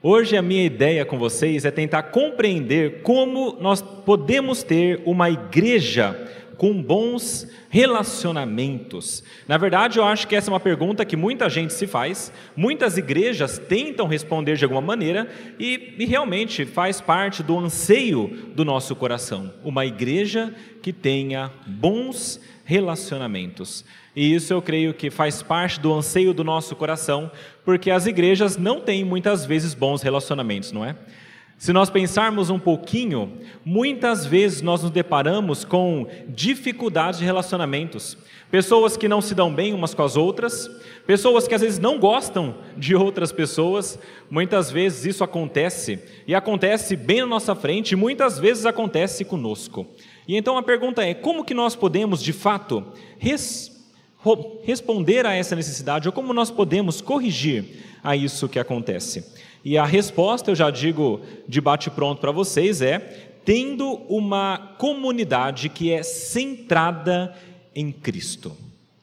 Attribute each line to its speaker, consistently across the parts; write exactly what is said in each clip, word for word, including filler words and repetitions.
Speaker 1: Hoje a minha ideia com vocês é tentar compreender como nós podemos ter uma igreja com bons relacionamentos. Na verdade, eu acho que essa é uma pergunta que muita gente se faz, muitas igrejas tentam responder de alguma maneira e, e realmente faz parte do anseio do nosso coração, uma igreja que tenha bons relacionamentos. E isso eu creio que faz parte do anseio do nosso coração, porque as igrejas não têm muitas vezes bons relacionamentos, não é? Se nós pensarmos um pouquinho, muitas vezes nós nos deparamos com dificuldades de relacionamentos. Pessoas que não se dão bem umas com as outras, pessoas que às vezes não gostam de outras pessoas, muitas vezes isso acontece, e acontece bem na nossa frente, e muitas vezes acontece conosco. E então a pergunta é, como que nós podemos de fato res, responder a essa necessidade, ou como nós podemos corrigir a isso que acontece? E a resposta, eu já digo de bate-pronto para vocês, é tendo uma comunidade que é centrada em Cristo.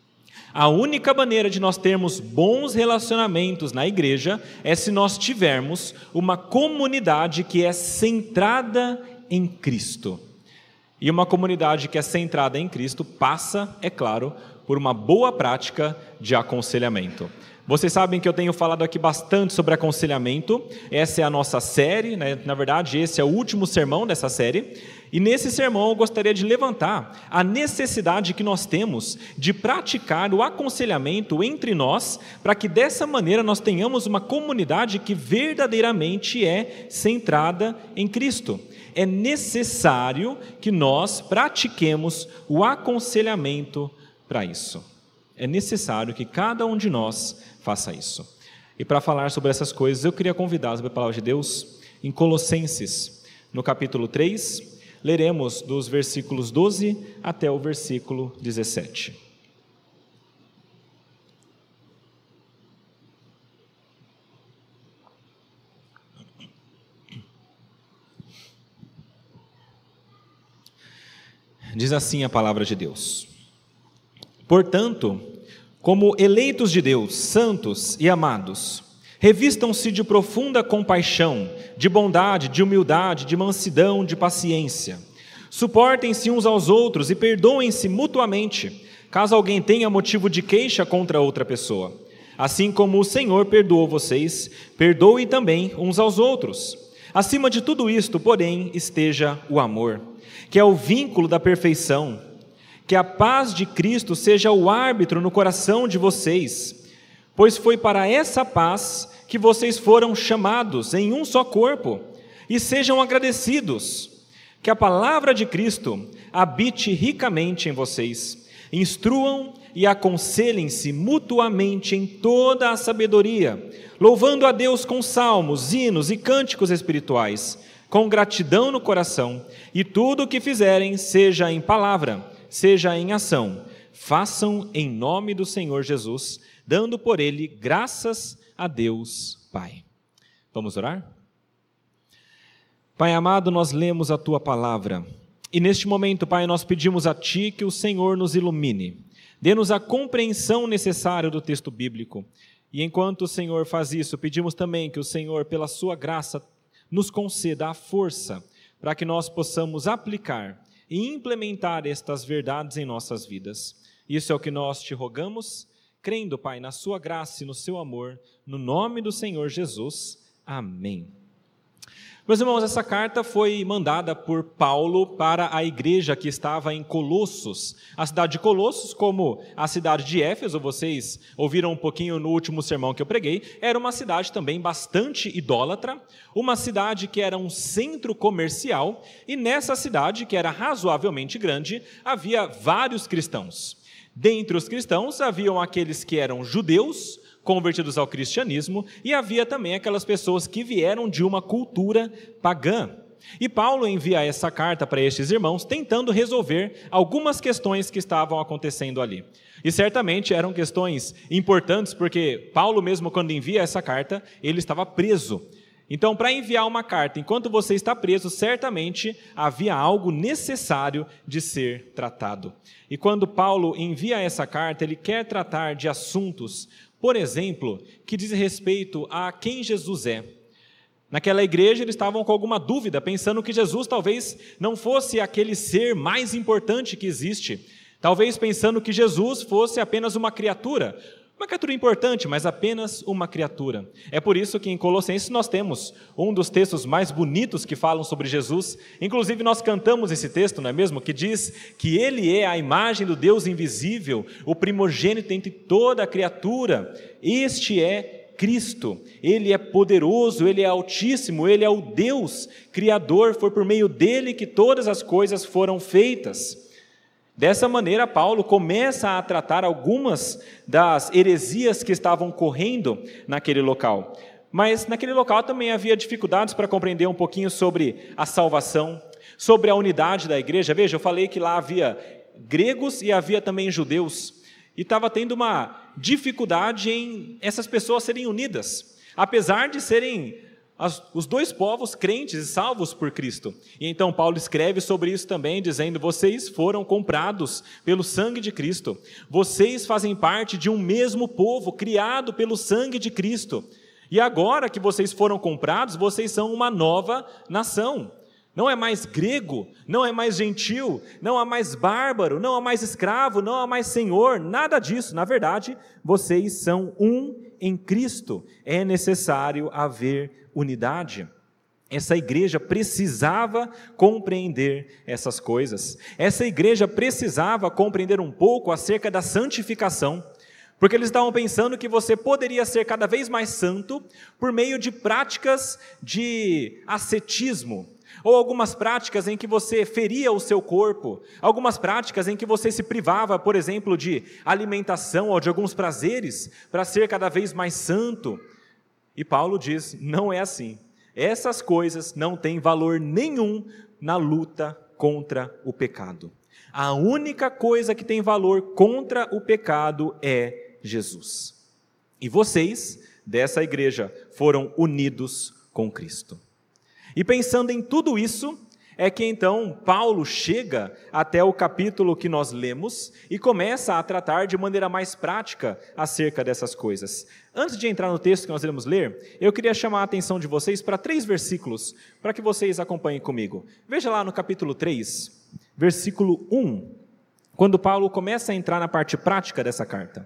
Speaker 1: A única maneira de nós termos bons relacionamentos na igreja é se nós tivermos uma comunidade que é centrada em Cristo. E uma comunidade que é centrada em Cristo passa, é claro, por uma boa prática de aconselhamento. Vocês sabem que eu tenho falado aqui bastante sobre aconselhamento, essa é a nossa série, né? Na verdade esse é o último sermão dessa série, e nesse sermão eu gostaria de levantar a necessidade que nós temos de praticar o aconselhamento entre nós, para que dessa maneira nós tenhamos uma comunidade que verdadeiramente é centrada em Cristo. É necessário que nós pratiquemos o aconselhamento para isso. É necessário que cada um de nós faça isso. E para falar sobre essas coisas, eu queria convidar sobre a palavra de Deus em Colossenses, no capítulo três, leremos dos versículos doze até o versículo dezessete. Diz assim a palavra de Deus: Portanto, como eleitos de Deus, santos e amados, revistam-se de profunda compaixão, de bondade, de humildade, de mansidão, de paciência. Suportem-se uns aos outros e perdoem-se mutuamente, caso alguém tenha motivo de queixa contra outra pessoa. Assim como o Senhor perdoou vocês, perdoe também uns aos outros. Acima de tudo isto, porém, esteja o amor, que é o vínculo da perfeição. Que a paz de Cristo seja o árbitro no coração de vocês, pois foi para essa paz que vocês foram chamados em um só corpo, e sejam agradecidos. Que a palavra de Cristo habite ricamente em vocês, instruam e aconselhem-se mutuamente em toda a sabedoria, louvando a Deus com salmos, hinos e cânticos espirituais, com gratidão no coração, e tudo o que fizerem, seja em palavra, seja em ação, façam em nome do Senhor Jesus, dando por Ele graças a Deus Pai. Vamos orar? Pai amado, nós lemos a Tua palavra, e neste momento, Pai, nós pedimos a Ti que o Senhor nos ilumine, dê-nos a compreensão necessária do texto bíblico, e enquanto o Senhor faz isso, pedimos também que o Senhor, pela Sua graça, nos conceda a força para que nós possamos aplicar e implementar estas verdades em nossas vidas. Isso é o que nós te rogamos, crendo, Pai, na sua graça e no seu amor, no nome do Senhor Jesus. Amém. Meus irmãos, essa carta foi mandada por Paulo para a igreja que estava em Colossos. A cidade de Colossos, como a cidade de Éfeso, vocês ouviram um pouquinho no último sermão que eu preguei, era uma cidade também bastante idólatra, uma cidade que era um centro comercial, e nessa cidade, que era razoavelmente grande, havia vários cristãos. Dentre os cristãos, haviam aqueles que eram judeus, convertidos ao cristianismo, e havia também aquelas pessoas que vieram de uma cultura pagã. E Paulo envia essa carta para estes irmãos, tentando resolver algumas questões que estavam acontecendo ali. E certamente eram questões importantes, porque Paulo mesmo, quando envia essa carta, ele estava preso. Então, para enviar uma carta, enquanto você está preso, certamente havia algo necessário de ser tratado. E quando Paulo envia essa carta, ele quer tratar de assuntos, por exemplo, que diz respeito a quem Jesus é. Naquela igreja eles estavam com alguma dúvida, pensando que Jesus talvez não fosse aquele ser mais importante que existe. Talvez pensando que Jesus fosse apenas uma criatura. Uma criatura importante, mas apenas uma criatura. É por isso que em Colossenses nós temos um dos textos mais bonitos que falam sobre Jesus. Inclusive nós cantamos esse texto, não é mesmo? Que diz que Ele é a imagem do Deus invisível, o primogênito entre toda a criatura. Este é Cristo, Ele é poderoso, Ele é altíssimo, Ele é o Deus Criador, foi por meio dEle que todas as coisas foram feitas. Dessa maneira, Paulo começa a tratar algumas das heresias que estavam correndo naquele local. Mas naquele local também havia dificuldades para compreender um pouquinho sobre a salvação, sobre a unidade da igreja. Veja, eu falei que lá havia gregos e havia também judeus. E estava tendo uma dificuldade em essas pessoas serem unidas, apesar de serem as, os dois povos crentes e salvos por Cristo. E então Paulo escreve sobre isso também, dizendo: vocês foram comprados pelo sangue de Cristo, vocês fazem parte de um mesmo povo, criado pelo sangue de Cristo, e agora que vocês foram comprados, vocês são uma nova nação. Não é mais grego, não é mais gentil, não há mais bárbaro, não há mais escravo, não há mais senhor, nada disso. Na verdade, vocês são um em Cristo. É necessário haver unidade. Essa igreja precisava compreender essas coisas. Essa igreja precisava compreender um pouco acerca da santificação, porque eles estavam pensando que você poderia ser cada vez mais santo por meio de práticas de ascetismo, ou algumas práticas em que você feria o seu corpo, algumas práticas em que você se privava, por exemplo, de alimentação ou de alguns prazeres para ser cada vez mais santo. E Paulo diz: não é assim. Essas coisas não têm valor nenhum na luta contra o pecado. A única coisa que tem valor contra o pecado é Jesus. E vocês, dessa igreja, foram unidos com Cristo. E pensando em tudo isso, é que então Paulo chega até o capítulo que nós lemos e começa a tratar de maneira mais prática acerca dessas coisas. Antes de entrar no texto que nós iremos ler, eu queria chamar a atenção de vocês para três versículos, para que vocês acompanhem comigo. Veja lá no capítulo três, versículo um, quando Paulo começa a entrar na parte prática dessa carta.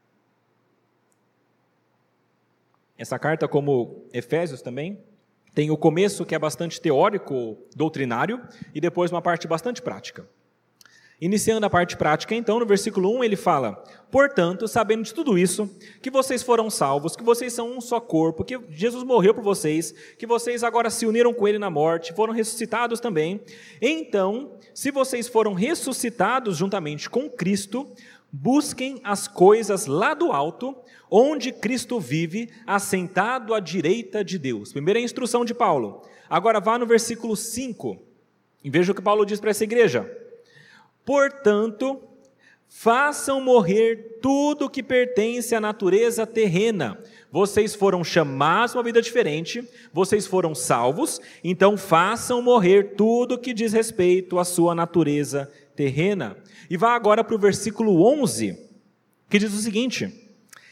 Speaker 1: Essa carta, como Efésios também, tem o começo, que é bastante teórico, doutrinário, e depois uma parte bastante prática. Iniciando a parte prática, então, no versículo um, ele fala: portanto, sabendo de tudo isso, que vocês foram salvos, que vocês são um só corpo, que Jesus morreu por vocês, que vocês agora se uniram com Ele na morte, foram ressuscitados também. Então, se vocês foram ressuscitados juntamente com Cristo, busquem as coisas lá do alto, onde Cristo vive, assentado à direita de Deus. Primeira instrução de Paulo. Agora vá no versículo cinco, e veja o que Paulo diz para essa igreja: portanto, façam morrer tudo que pertence à natureza terrena. Vocês foram chamados a uma vida diferente, vocês foram salvos, então façam morrer tudo que diz respeito à sua natureza terrena. E vá agora para o versículo onze, que diz o seguinte: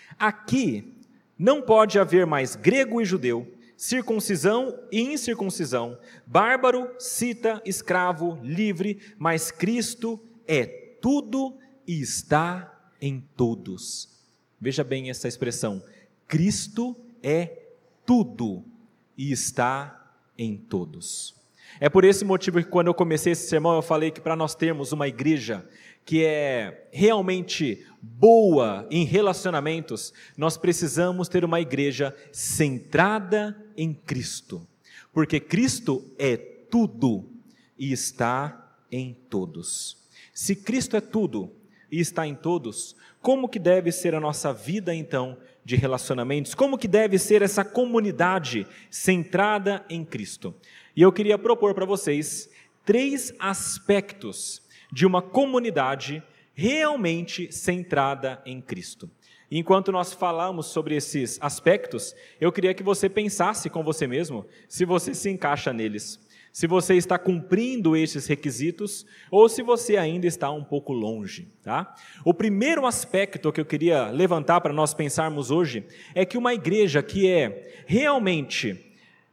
Speaker 1: aqui não pode haver mais grego e judeu, circuncisão e incircuncisão, bárbaro, cita, escravo, livre, mas Cristo é tudo e está em todos. Veja bem essa expressão: Cristo é tudo e está em todos. É por esse motivo que quando eu comecei esse sermão eu falei que para nós termos uma igreja que é realmente boa em relacionamentos, nós precisamos ter uma igreja centrada em Cristo, porque Cristo é tudo e está em todos. Se Cristo é tudo e está em todos, como que deve ser a nossa vida então de relacionamentos? Como que deve ser essa comunidade centrada em Cristo? E eu queria propor para vocês três aspectos de uma comunidade realmente centrada em Cristo. E enquanto nós falamos sobre esses aspectos, eu queria que você pensasse com você mesmo se você se encaixa neles, se você está cumprindo esses requisitos ou se você ainda está um pouco longe, tá? O primeiro aspecto que eu queria levantar para nós pensarmos hoje é que uma igreja que é realmente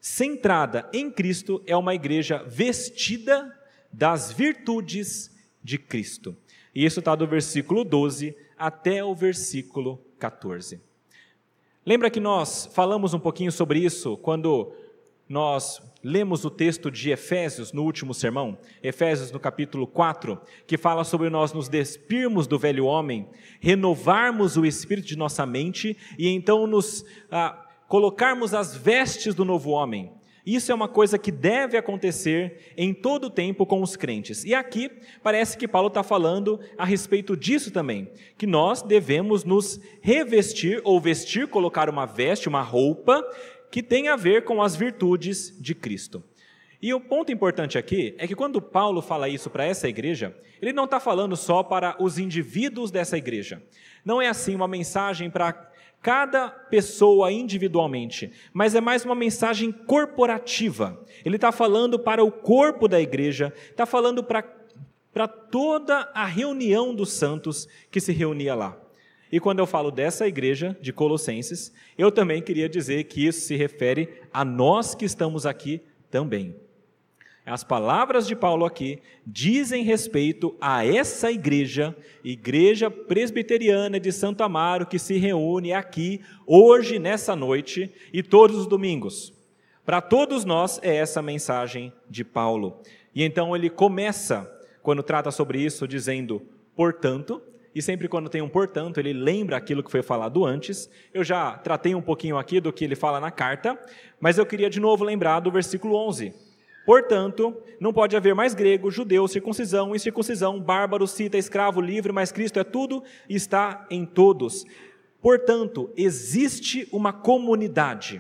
Speaker 1: centrada em Cristo, é uma igreja vestida das virtudes de Cristo. E isso está do versículo doze até o versículo quatorze. Lembra que nós falamos um pouquinho sobre isso quando nós lemos o texto de Efésios no último sermão? Efésios no capítulo quatro, que fala sobre nós nos despirmos do velho homem, renovarmos o espírito de nossa mente e então nos ah, colocarmos as vestes do novo homem. Isso é uma coisa que deve acontecer em todo o tempo com os crentes. E aqui parece que Paulo está falando a respeito disso também, que nós devemos nos revestir ou vestir, colocar uma veste, uma roupa, que tem a ver com as virtudes de Cristo. E o ponto importante aqui é que quando Paulo fala isso para essa igreja, ele não está falando só para os indivíduos dessa igreja. Não é assim uma mensagem para cada pessoa individualmente, mas é mais uma mensagem corporativa. Ele está falando para o corpo da igreja, está falando para, para toda a reunião dos santos que se reunia lá. E quando eu falo dessa igreja de Colossenses, eu também queria dizer que isso se refere a nós que estamos aqui também. As palavras de Paulo aqui dizem respeito a essa igreja, igreja presbiteriana de Santo Amaro, que se reúne aqui, hoje, nessa noite, e todos os domingos. Para todos nós é essa a mensagem de Paulo. E então ele começa, quando trata sobre isso, dizendo, portanto, e sempre quando tem um portanto, ele lembra aquilo que foi falado antes. Eu já tratei um pouquinho aqui do que ele fala na carta, mas eu queria de novo lembrar do versículo onze. Portanto, não pode haver mais grego, judeu, circuncisão, incircuncisão, bárbaro, cita, escravo, livre, mas Cristo é tudo e está em todos. Portanto, existe uma comunidade.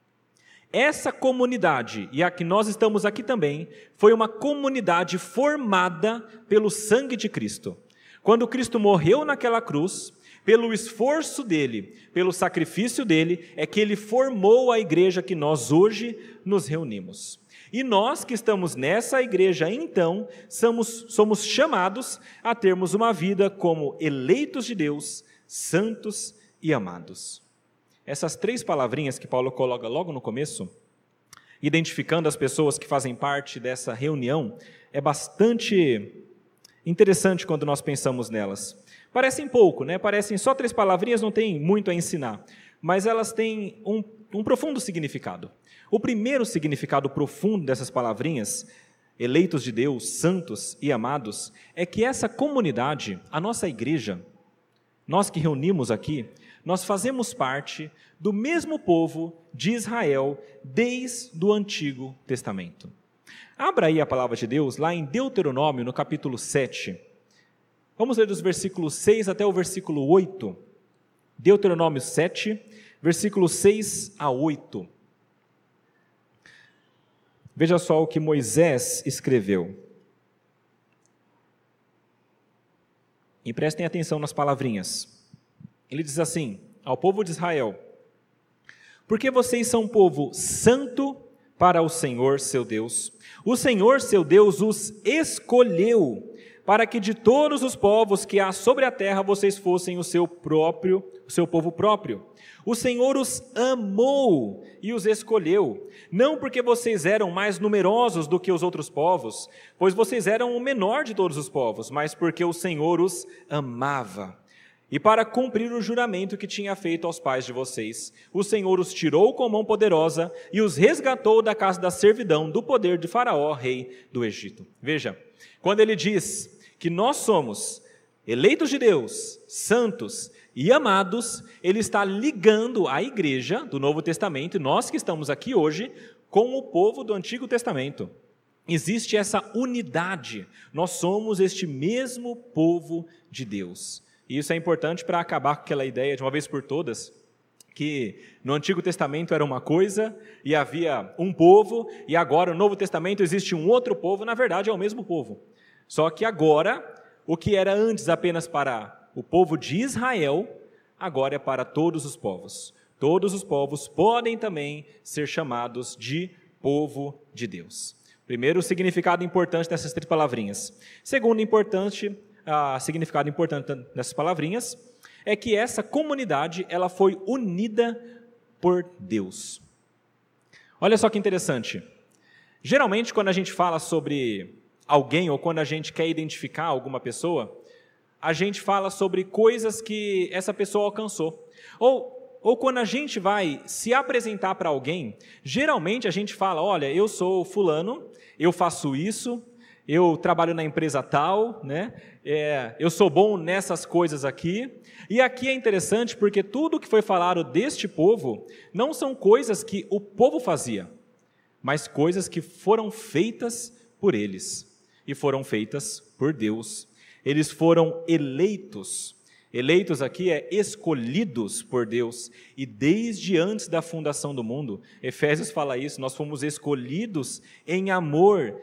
Speaker 1: Essa comunidade, e a que nós estamos aqui também, foi uma comunidade formada pelo sangue de Cristo. Quando Cristo morreu naquela cruz, pelo esforço dele, pelo sacrifício dele, é que ele formou a igreja que nós hoje nos reunimos. E nós que estamos nessa igreja, então, somos, somos chamados a termos uma vida como eleitos de Deus, santos e amados. Essas três palavrinhas que Paulo coloca logo no começo, identificando as pessoas que fazem parte dessa reunião, é bastante interessante quando nós pensamos nelas. Parecem pouco, né? Parecem só três palavrinhas, não tem muito a ensinar, mas elas têm um, um profundo significado. O primeiro significado profundo dessas palavrinhas, eleitos de Deus, santos e amados, é que essa comunidade, a nossa igreja, nós que reunimos aqui, nós fazemos parte do mesmo povo de Israel desde o Antigo Testamento. Abra aí a palavra de Deus, lá em Deuteronômio, no capítulo sete. Vamos ler dos versículos seis até o versículo oito. Deuteronômio sete, versículos seis a oito. Veja só o que Moisés escreveu. E prestem atenção nas palavrinhas. Ele diz assim, ao povo de Israel, porque vocês são um povo santo para o Senhor seu Deus. O Senhor seu Deus os escolheu para que de todos os povos que há sobre a terra vocês fossem o seu próprio, o seu povo próprio. O Senhor os amou e os escolheu, não porque vocês eram mais numerosos do que os outros povos, pois vocês eram o menor de todos os povos, mas porque o Senhor os amava. E para cumprir o juramento que tinha feito aos pais de vocês, o Senhor os tirou com mão poderosa e os resgatou da casa da servidão, do poder de Faraó, rei do Egito. Veja, quando ele diz que nós somos eleitos de Deus, santos e amados, ele está ligando a igreja do Novo Testamento, nós que estamos aqui hoje, com o povo do Antigo Testamento. Existe essa unidade, nós somos este mesmo povo de Deus. E isso é importante para acabar com aquela ideia, de uma vez por todas, que no Antigo Testamento era uma coisa, e havia um povo, e agora no Novo Testamento existe um outro povo, na verdade é o mesmo povo. Só que agora, o que era antes apenas para o povo de Israel, agora é para todos os povos. Todos os povos podem também ser chamados de povo de Deus. Primeiro, o significado importante dessas três palavrinhas. Segundo, importante, ah, significado importante dessas palavrinhas é que essa comunidade ela foi unida por Deus. Olha só que interessante. Geralmente, quando a gente fala sobre alguém ou quando a gente quer identificar alguma pessoa, a gente fala sobre coisas que essa pessoa alcançou. Ou, ou quando a gente vai se apresentar para alguém, geralmente a gente fala, olha, eu sou fulano, eu faço isso, eu trabalho na empresa tal, né? É, eu sou bom nessas coisas aqui. E aqui é interessante porque tudo que foi falado deste povo não são coisas que o povo fazia, mas coisas que foram feitas por eles e foram feitas por Deus. Eles foram eleitos. Eleitos aqui é escolhidos por Deus. E desde antes da fundação do mundo, Efésios fala isso, nós fomos escolhidos em amor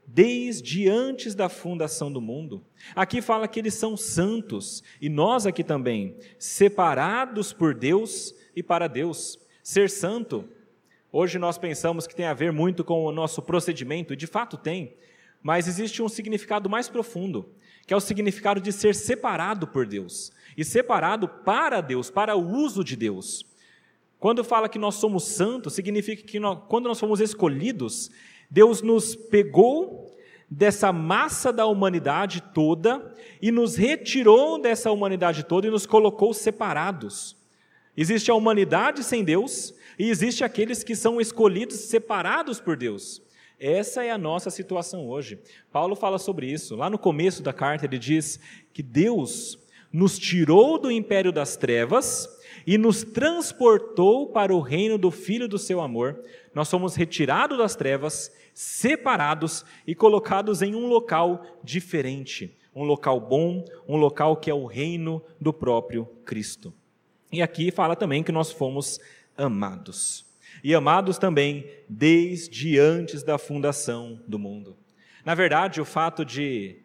Speaker 1: desde antes da fundação do mundo. Aqui fala que eles são santos, e nós aqui também, separados por Deus e para Deus. Ser santo, hoje nós pensamos que tem a ver muito com o nosso procedimento, e de fato tem, mas existe um significado mais profundo, que é o significado de ser separado por Deus, e separado para Deus, para o uso de Deus. Quando fala que nós somos santos, significa que nós, quando nós fomos escolhidos, Deus nos pegou dessa massa da humanidade toda e nos retirou dessa humanidade toda e nos colocou separados. Existe a humanidade sem Deus e existe aqueles que são escolhidos, separados por Deus. Essa é a nossa situação hoje. Paulo fala sobre isso. Lá no começo da carta ele diz que Deus nos tirou do império das trevas e nos transportou para o reino do Filho do seu amor. Nós somos retirados das trevas, separados e colocados em um local diferente, um local bom, um local que é o reino do próprio Cristo. E aqui fala também que nós fomos amados. E amados também desde antes da fundação do mundo. Na verdade, o fato de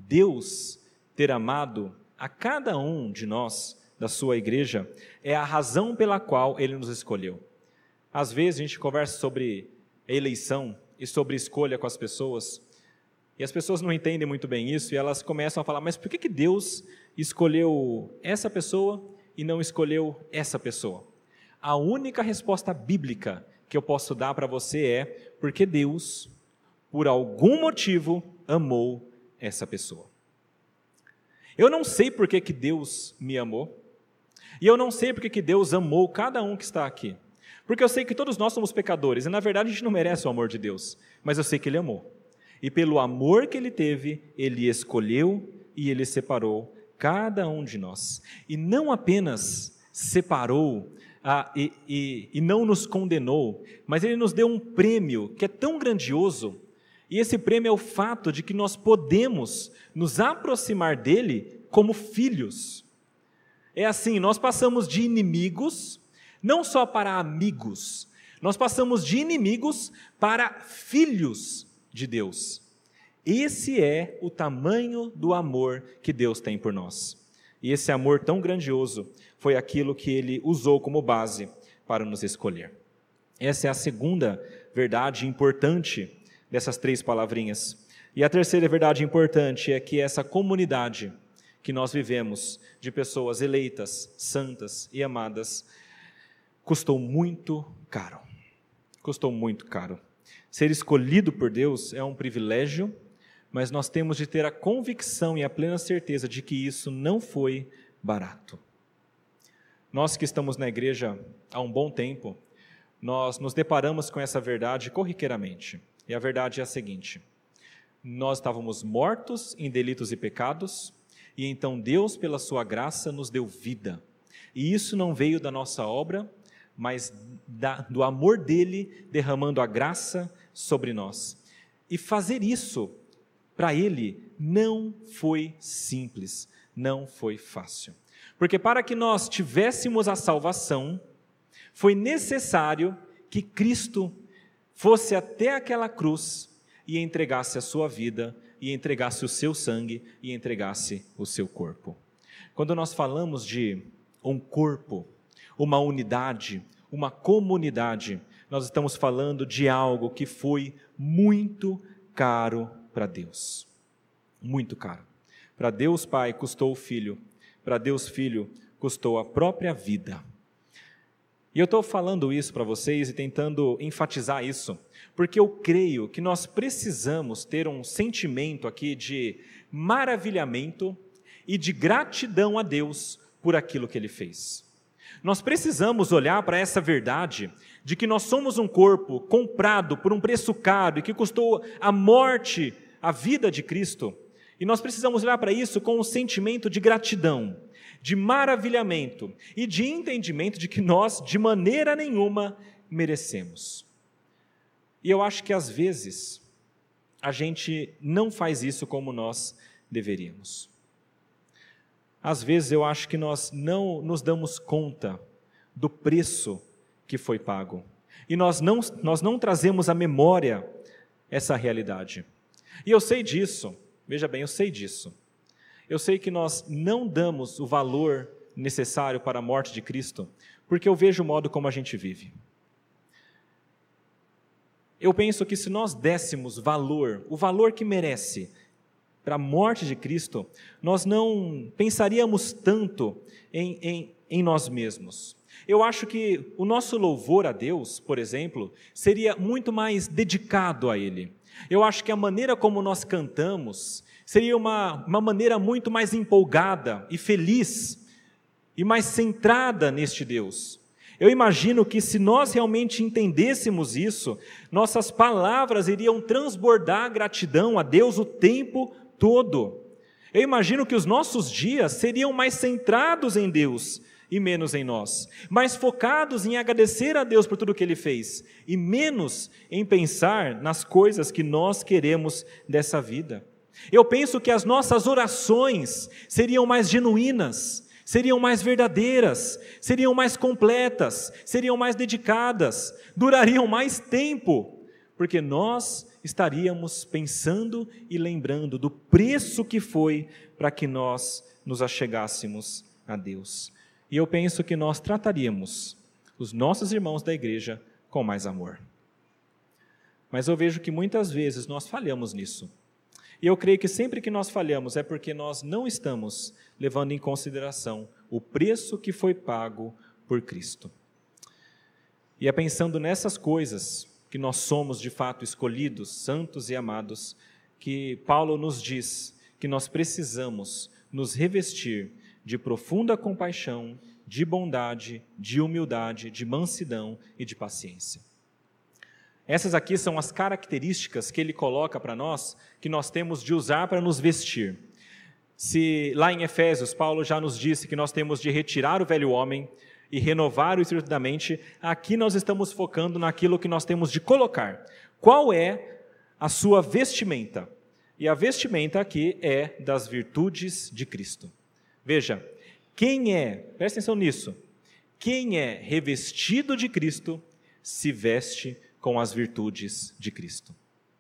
Speaker 1: Deus ter amado a cada um de nós, da sua igreja, é a razão pela qual Ele nos escolheu. Às vezes a gente conversa sobre eleição e sobre escolha com as pessoas, e as pessoas não entendem muito bem isso, e elas começam a falar, mas por que que Deus escolheu essa pessoa e não escolheu essa pessoa? A única resposta bíblica que eu posso dar para você é, porque Deus, por algum motivo, amou essa pessoa. Eu não sei por que que Deus me amou, e eu não sei por que que Deus amou cada um que está aqui. Porque eu sei que todos nós somos pecadores, e na verdade a gente não merece o amor de Deus, mas eu sei que Ele amou. E pelo amor que Ele teve, Ele escolheu e Ele separou cada um de nós. E não apenas separou ah, e, e, e não nos condenou, mas Ele nos deu um prêmio que é tão grandioso, e esse prêmio é o fato de que nós podemos nos aproximar dEle como filhos. É assim, nós passamos de inimigos, não só para amigos, nós passamos de inimigos para filhos de Deus. Esse é o tamanho do amor que Deus tem por nós. E esse amor tão grandioso foi aquilo que Ele usou como base para nos escolher. Essa é a segunda verdade importante dessas três palavrinhas. E a terceira verdade importante é que essa comunidade que nós vivemos, de pessoas eleitas, santas e amadas, custou muito caro. Custou muito caro. Ser escolhido por Deus é um privilégio, mas nós temos de ter a convicção e a plena certeza de que isso não foi barato. Nós que estamos na igreja há um bom tempo, nós nos deparamos com essa verdade corriqueiramente. E a verdade é a seguinte: nós estávamos mortos em delitos e pecados, e então Deus, pela sua graça, nos deu vida. E isso não veio da nossa obra, mas da, do amor dEle derramando a graça sobre nós. E fazer isso para Ele não foi simples, não foi fácil. Porque para que nós tivéssemos a salvação, foi necessário que Cristo fosse até aquela cruz e entregasse a sua vida, e entregasse o seu sangue, e entregasse o seu corpo. Quando nós falamos de um corpo, uma unidade, uma comunidade, nós estamos falando de algo que foi muito caro para Deus. Muito caro. Para Deus Pai custou o Filho, para Deus Filho custou a própria vida. E eu estou falando isso para vocês e tentando enfatizar isso, porque eu creio que nós precisamos ter um sentimento aqui de maravilhamento e de gratidão a Deus por aquilo que Ele fez. Nós precisamos olhar para essa verdade de que nós somos um corpo comprado por um preço caro e que custou a morte, a vida de Cristo. E nós precisamos olhar para isso com um sentimento de gratidão, de maravilhamento e de entendimento de que nós, de maneira nenhuma, merecemos. E eu acho que às vezes a gente não faz isso como nós deveríamos. Às vezes eu acho que nós não nos damos conta do preço que foi pago. E nós não, nós não trazemos à memória essa realidade. E eu sei disso, veja bem, eu sei disso. Eu sei que nós não damos o valor necessário para a morte de Cristo, porque eu vejo o modo como a gente vive. Eu penso que se nós dessemos valor, o valor que merece para a morte de Cristo, nós não pensaríamos tanto em, em, em nós mesmos. Eu acho que o nosso louvor a Deus, por exemplo, seria muito mais dedicado a Ele. Eu acho que a maneira como nós cantamos seria uma, uma maneira muito mais empolgada e feliz e mais centrada neste Deus. Eu imagino que se nós realmente entendêssemos isso, nossas palavras iriam transbordar gratidão a Deus o tempo todo. Eu imagino que os nossos dias seriam mais centrados em Deus e menos em nós, mais focados em agradecer a Deus por tudo que Ele fez e menos em pensar nas coisas que nós queremos dessa vida. Eu penso que as nossas orações seriam mais genuínas, seriam mais verdadeiras, seriam mais completas, seriam mais dedicadas, durariam mais tempo, porque nós estaríamos pensando e lembrando do preço que foi para que nós nos achegássemos a Deus. E eu penso que nós trataríamos os nossos irmãos da igreja com mais amor. Mas eu vejo que muitas vezes nós falhamos nisso. E eu creio que sempre que nós falhamos é porque nós não estamos levando em consideração o preço que foi pago por Cristo. E é pensando nessas coisas que nós somos de fato escolhidos, santos e amados, que Paulo nos diz que nós precisamos nos revestir de profunda compaixão, de bondade, de humildade, de mansidão e de paciência. Essas aqui são as características que ele coloca para nós, que nós temos de usar para nos vestir. Se lá em Efésios, Paulo já nos disse que nós temos de retirar o velho homem e renovar o espírito da mente, aqui nós estamos focando naquilo que nós temos de colocar. Qual é a sua vestimenta? E a vestimenta aqui é das virtudes de Cristo. Veja, quem é, presta atenção nisso, quem é revestido de Cristo se veste com as virtudes de Cristo.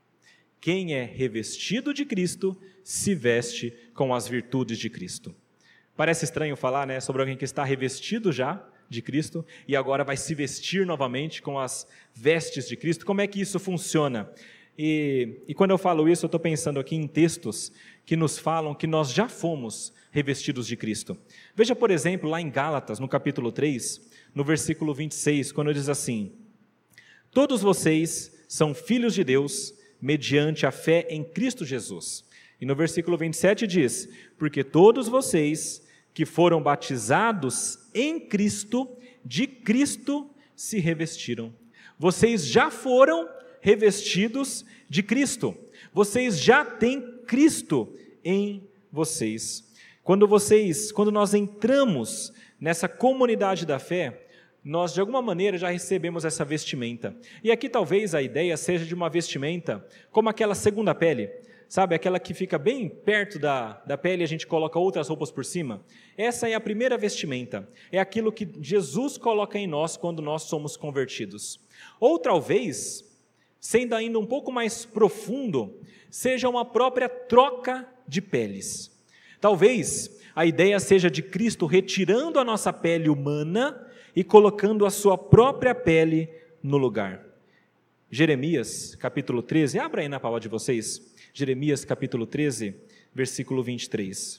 Speaker 1: Quem é revestido de Cristo se veste com as virtudes de Cristo. Parece estranho falar, né, sobre alguém que está revestido já de Cristo e agora vai se vestir novamente com as vestes de Cristo. Como é que isso funciona? E, e quando eu falo isso, eu estou pensando aqui em textos que nos falam que nós já fomos revestidos de Cristo. Veja, por exemplo, lá em Gálatas, no capítulo três, no versículo vinte e seis, quando diz assim: todos vocês são filhos de Deus mediante a fé em Cristo Jesus. E no versículo vinte e sete diz: porque todos vocês que foram batizados em Cristo, de Cristo se revestiram. Vocês já foram revestidos de Cristo. Vocês já têm Cristo em vocês. Quando vocês, quando nós entramos nessa comunidade da fé, nós de alguma maneira já recebemos essa vestimenta. E aqui talvez a ideia seja de uma vestimenta como aquela segunda pele, sabe? Aquela que fica bem perto da, da pele e a gente coloca outras roupas por cima. Essa é a primeira vestimenta. É aquilo que Jesus coloca em nós quando nós somos convertidos. Ou talvez, sendo ainda um pouco mais profundo, seja uma própria troca de peles. Talvez a ideia seja de Cristo retirando a nossa pele humana e colocando a sua própria pele no lugar. Jeremias, capítulo treze, abra aí na palavra de vocês, Jeremias, capítulo treze, versículo vinte e três.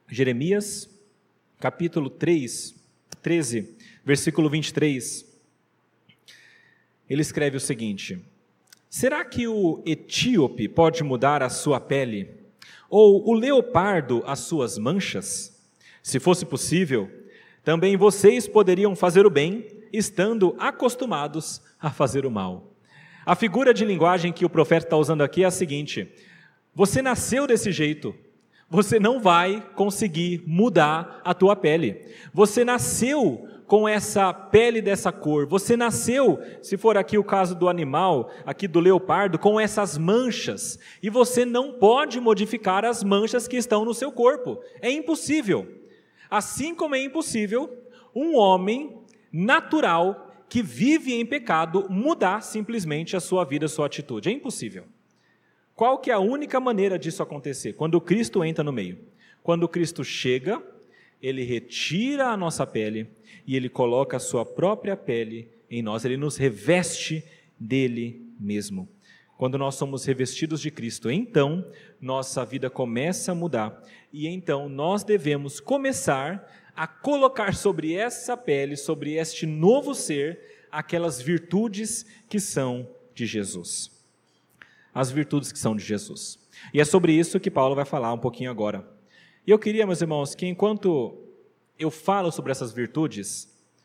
Speaker 1: Jeremias, capítulo três, treze, versículo vinte e três, ele escreve o seguinte: será que o etíope pode mudar a sua pele? Ou o leopardo as suas manchas? Se fosse possível, também vocês poderiam fazer o bem, estando acostumados a fazer o mal. A figura de linguagem que o profeta está usando aqui é a seguinte: você nasceu desse jeito, você não vai conseguir mudar a tua pele. Você nasceu com essa pele dessa cor, você nasceu, se for aqui o caso do animal, aqui do leopardo, com essas manchas, e você não pode modificar as manchas que estão no seu corpo, é impossível. Assim como é impossível um homem natural que vive em pecado mudar simplesmente a sua vida, a sua atitude, é impossível. Qual que é a única maneira disso acontecer? Quando Cristo entra no meio. Quando Cristo chega, Ele retira a nossa pele e Ele coloca a sua própria pele em nós, Ele nos reveste dele mesmo. Quando nós somos revestidos de Cristo, então nossa vida começa a mudar e então nós devemos começar a colocar sobre essa pele, sobre este novo ser, aquelas virtudes que são de Jesus. As virtudes que são de Jesus. E é sobre isso que Paulo vai falar um pouquinho agora. E eu queria, meus irmãos, que enquanto eu falo sobre essas virtudes,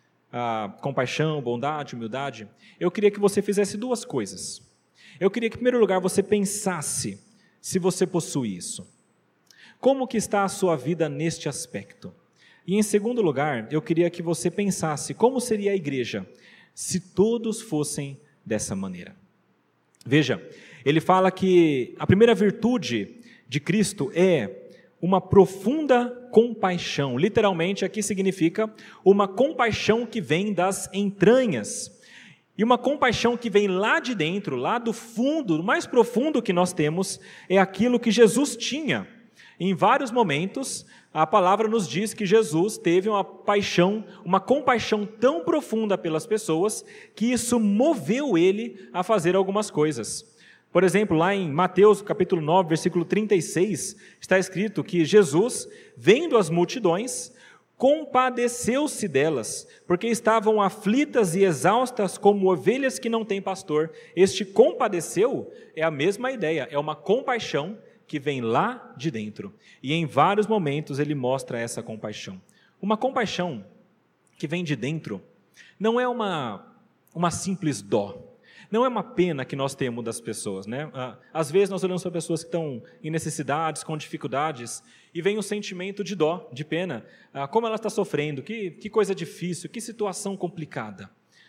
Speaker 1: a compaixão, bondade, humildade, eu queria que você fizesse duas coisas. Eu queria que, em primeiro lugar, você pensasse se você possui isso. Como que está a sua vida neste aspecto? E, em segundo lugar, eu queria que você pensasse como seria a igreja se todos fossem dessa maneira. Veja, ele fala que a primeira virtude de Cristo é uma profunda compaixão. Literalmente, aqui significa uma compaixão que vem das entranhas. E uma compaixão que vem lá de dentro, lá do fundo, do mais profundo que nós temos, é aquilo que Jesus tinha. Em vários momentos, a palavra nos diz que Jesus teve uma paixão, uma compaixão tão profunda pelas pessoas, que isso moveu ele a fazer algumas coisas. Por exemplo, lá em Mateus capítulo nove, versículo trinta e seis, está escrito que Jesus, vendo as multidões, compadeceu-se delas, porque estavam aflitas e exaustas como ovelhas que não têm pastor. Este compadeceu é a mesma ideia, é uma compaixão que vem lá de dentro. E em vários momentos ele mostra essa compaixão. Uma compaixão que vem de dentro não é uma, uma simples dó. Não é uma pena que nós temos das pessoas, né? Às vezes nós olhamos para pessoas que estão em necessidades, com dificuldades, e vem um sentimento de dó, de pena. Como ela está sofrendo, que, que coisa difícil, que situação complicada.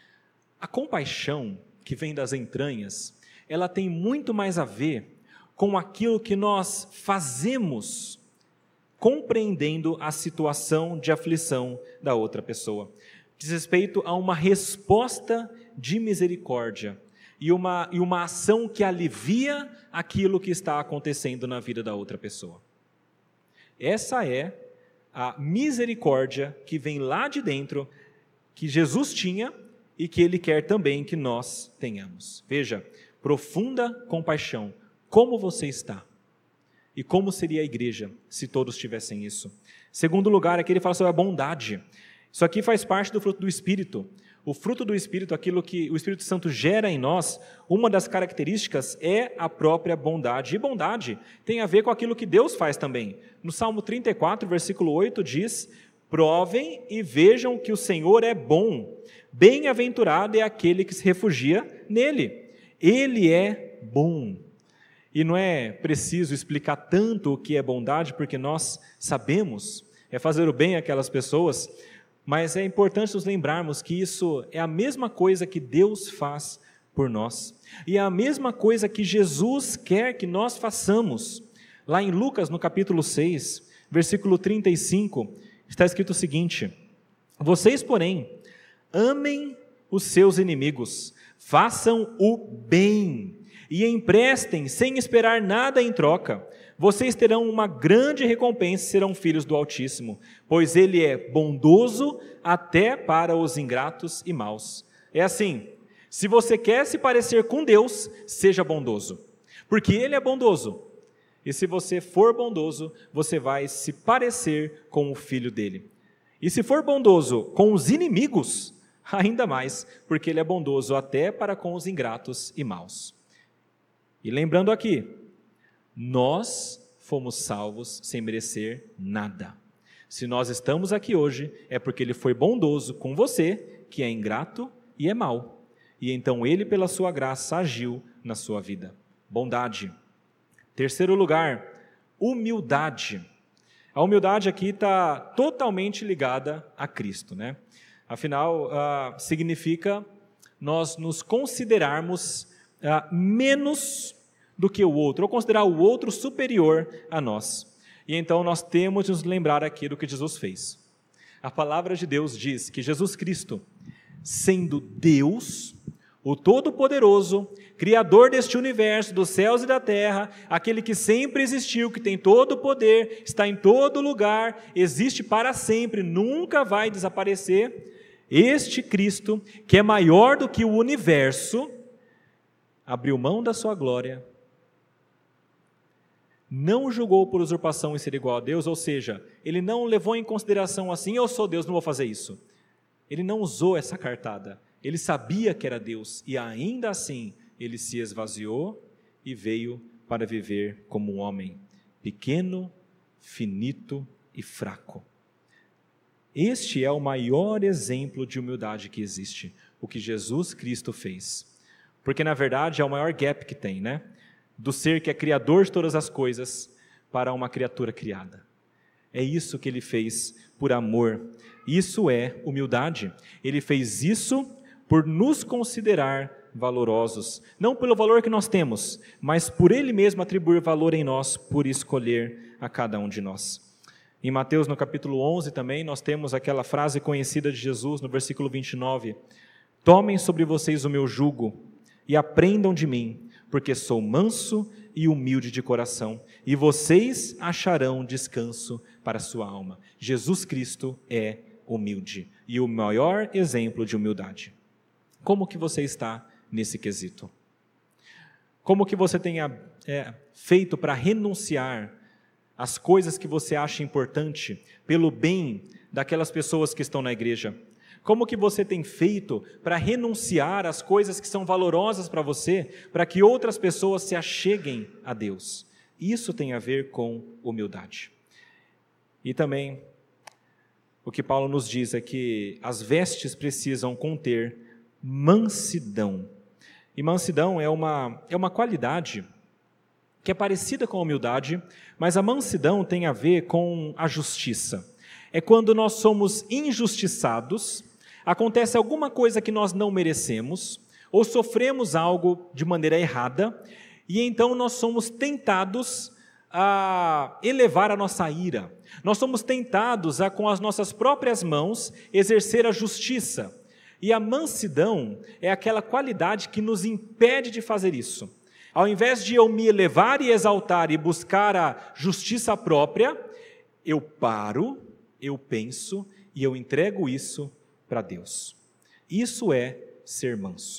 Speaker 1: A compaixão que vem das entranhas, ela tem muito mais a ver com aquilo que nós fazemos, compreendendo a situação de aflição da outra pessoa. Diz respeito a uma resposta de misericórdia e uma, e uma ação que alivia aquilo que está acontecendo na vida da outra pessoa. Essa é a misericórdia que vem lá de dentro, que Jesus tinha e que Ele quer também que nós tenhamos. Veja, profunda compaixão. Como você está? E como seria a igreja se todos tivessem isso? Segundo lugar, aqui ele fala sobre a bondade. Isso aqui faz parte do fruto do Espírito. O fruto do Espírito, aquilo que o Espírito Santo gera em nós, uma das características é a própria bondade. E bondade tem a ver com aquilo que Deus faz também. No Salmo trinta e quatro, versículo oito, diz: provem e vejam que o Senhor é bom. Bem-aventurado é aquele que se refugia nele. Ele é bom. E não é preciso explicar tanto o que é bondade, porque nós sabemos, é fazer o bem àquelas pessoas, mas é importante nos lembrarmos que isso é a mesma coisa que Deus faz por nós, e é a mesma coisa que Jesus quer que nós façamos. Lá em Lucas, no capítulo seis, versículo trinta e cinco, está escrito o seguinte: vocês, porém, amem os seus inimigos, façam o bem, e emprestem sem esperar nada em troca. Vocês terão uma grande recompensa e serão filhos do Altíssimo, pois Ele é bondoso até para os ingratos e maus. É assim, se você quer se parecer com Deus, seja bondoso, porque Ele é bondoso. E se você for bondoso, você vai se parecer com o filho dele. E se for bondoso com os inimigos, ainda mais, porque ele é bondoso até para com os ingratos e maus. E lembrando aqui, nós fomos salvos sem merecer nada. Se nós estamos aqui hoje, é porque ele foi bondoso com você, que é ingrato e é mau. E então ele, pela sua graça, agiu na sua vida. Bondade. Terceiro lugar, humildade. A humildade aqui está totalmente ligada a Cristo, né? Afinal, uh, significa nós nos considerarmos uh, menos do que o outro, ou considerar o outro superior a nós. E então nós temos de nos lembrar aqui do que Jesus fez. A palavra de Deus diz que Jesus Cristo, sendo Deus, o Todo-Poderoso, Criador deste universo, dos céus e da terra, aquele que sempre existiu, que tem todo o poder, está em todo lugar, existe para sempre, nunca vai desaparecer, este Cristo, que é maior do que o universo, abriu mão da sua glória, não julgou por usurpação em ser igual a Deus, ou seja, ele não levou em consideração assim, eu sou Deus, não vou fazer isso. Ele não usou essa cartada, ele sabia que era Deus, e ainda assim, ele se esvaziou e veio para viver como um homem, pequeno, finito e fraco. Este é o maior exemplo de humildade que existe, o que Jesus Cristo fez. Porque, na verdade, é o maior gap que tem, né? Do ser que é criador de todas as coisas para uma criatura criada. É isso que ele fez por amor. Isso é humildade. Ele fez isso por nos considerar valorosos. Não pelo valor que nós temos, mas por ele mesmo atribuir valor em nós, por escolher a cada um de nós. Em Mateus, no capítulo onze também, nós temos aquela frase conhecida de Jesus, no versículo vinte e nove. Tomem sobre vocês o meu jugo e aprendam de mim, porque sou manso e humilde de coração, e vocês acharão descanso para a sua alma. Jesus Cristo é humilde, e o maior exemplo de humildade. Como que você está nesse quesito? Como que você tem é, feito para renunciar às coisas que você acha importante, pelo bem daquelas pessoas que estão na igreja? Como que você tem feito para renunciar às coisas que são valorosas para você, para que outras pessoas se acheguem a Deus? Isso tem a ver com humildade. E também, o que Paulo nos diz é que as vestes precisam conter mansidão. E mansidão é uma, é uma qualidade que é parecida com a humildade, mas a mansidão tem a ver com a justiça. É quando nós somos injustiçados, acontece alguma coisa que nós não merecemos, ou sofremos algo de maneira errada, e então nós somos tentados a elevar a nossa ira. Nós somos tentados a, com as nossas próprias mãos, exercer a justiça. E a mansidão é aquela qualidade que nos impede de fazer isso. Ao invés de eu me elevar e exaltar e buscar a justiça própria, eu paro, eu penso e eu entrego isso para Deus. Isso é ser manso.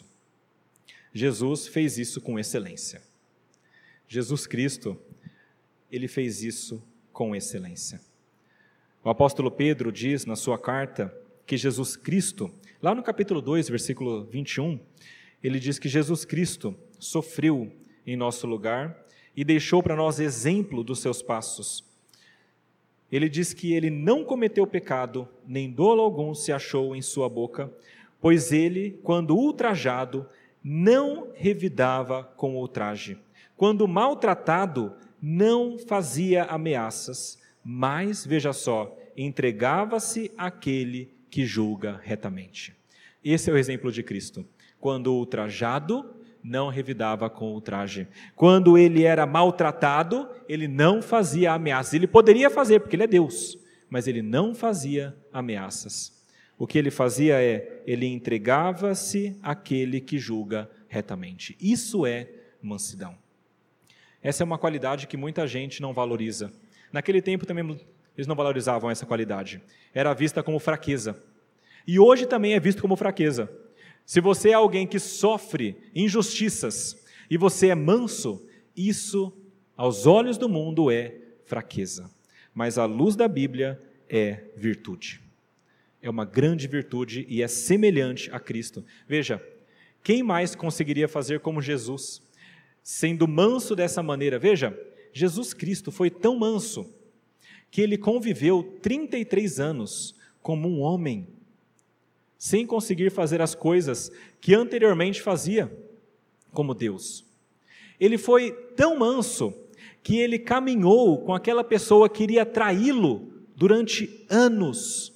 Speaker 1: Jesus fez isso com excelência. Jesus Cristo, ele fez isso com excelência. O apóstolo Pedro diz na sua carta que Jesus Cristo, lá no capítulo dois, versículo vinte e um, ele diz que Jesus Cristo sofreu em nosso lugar e deixou para nós exemplo dos seus passos. Ele diz que ele não cometeu pecado, nem dolo algum se achou em sua boca, pois ele, quando ultrajado, não revidava com ultraje. Quando maltratado, não fazia ameaças, mas, veja só, entregava-se àquele que julga retamente. Esse é o exemplo de Cristo. Quando ultrajado, não revidava com ultraje. Quando ele era maltratado, ele não fazia ameaças. Ele poderia fazer, porque ele é Deus, mas ele não fazia ameaças. O que ele fazia é, ele entregava-se àquele que julga retamente. Isso é mansidão. Essa é uma qualidade que muita gente não valoriza. Naquele tempo também eles não valorizavam essa qualidade. Era vista como fraqueza. E hoje também é visto como fraqueza. Se você é alguém que sofre injustiças e você é manso, isso Aos olhos do mundo é fraqueza, mas à luz da Bíblia é virtude. É uma grande virtude e é semelhante a Cristo. Veja, quem mais conseguiria fazer como Jesus, sendo manso dessa maneira? Veja, Jesus Cristo foi tão manso que ele conviveu trinta e três anos como um homem, sem conseguir fazer as coisas que anteriormente fazia como Deus. Ele foi tão manso que ele caminhou com aquela pessoa que iria traí-lo durante anos.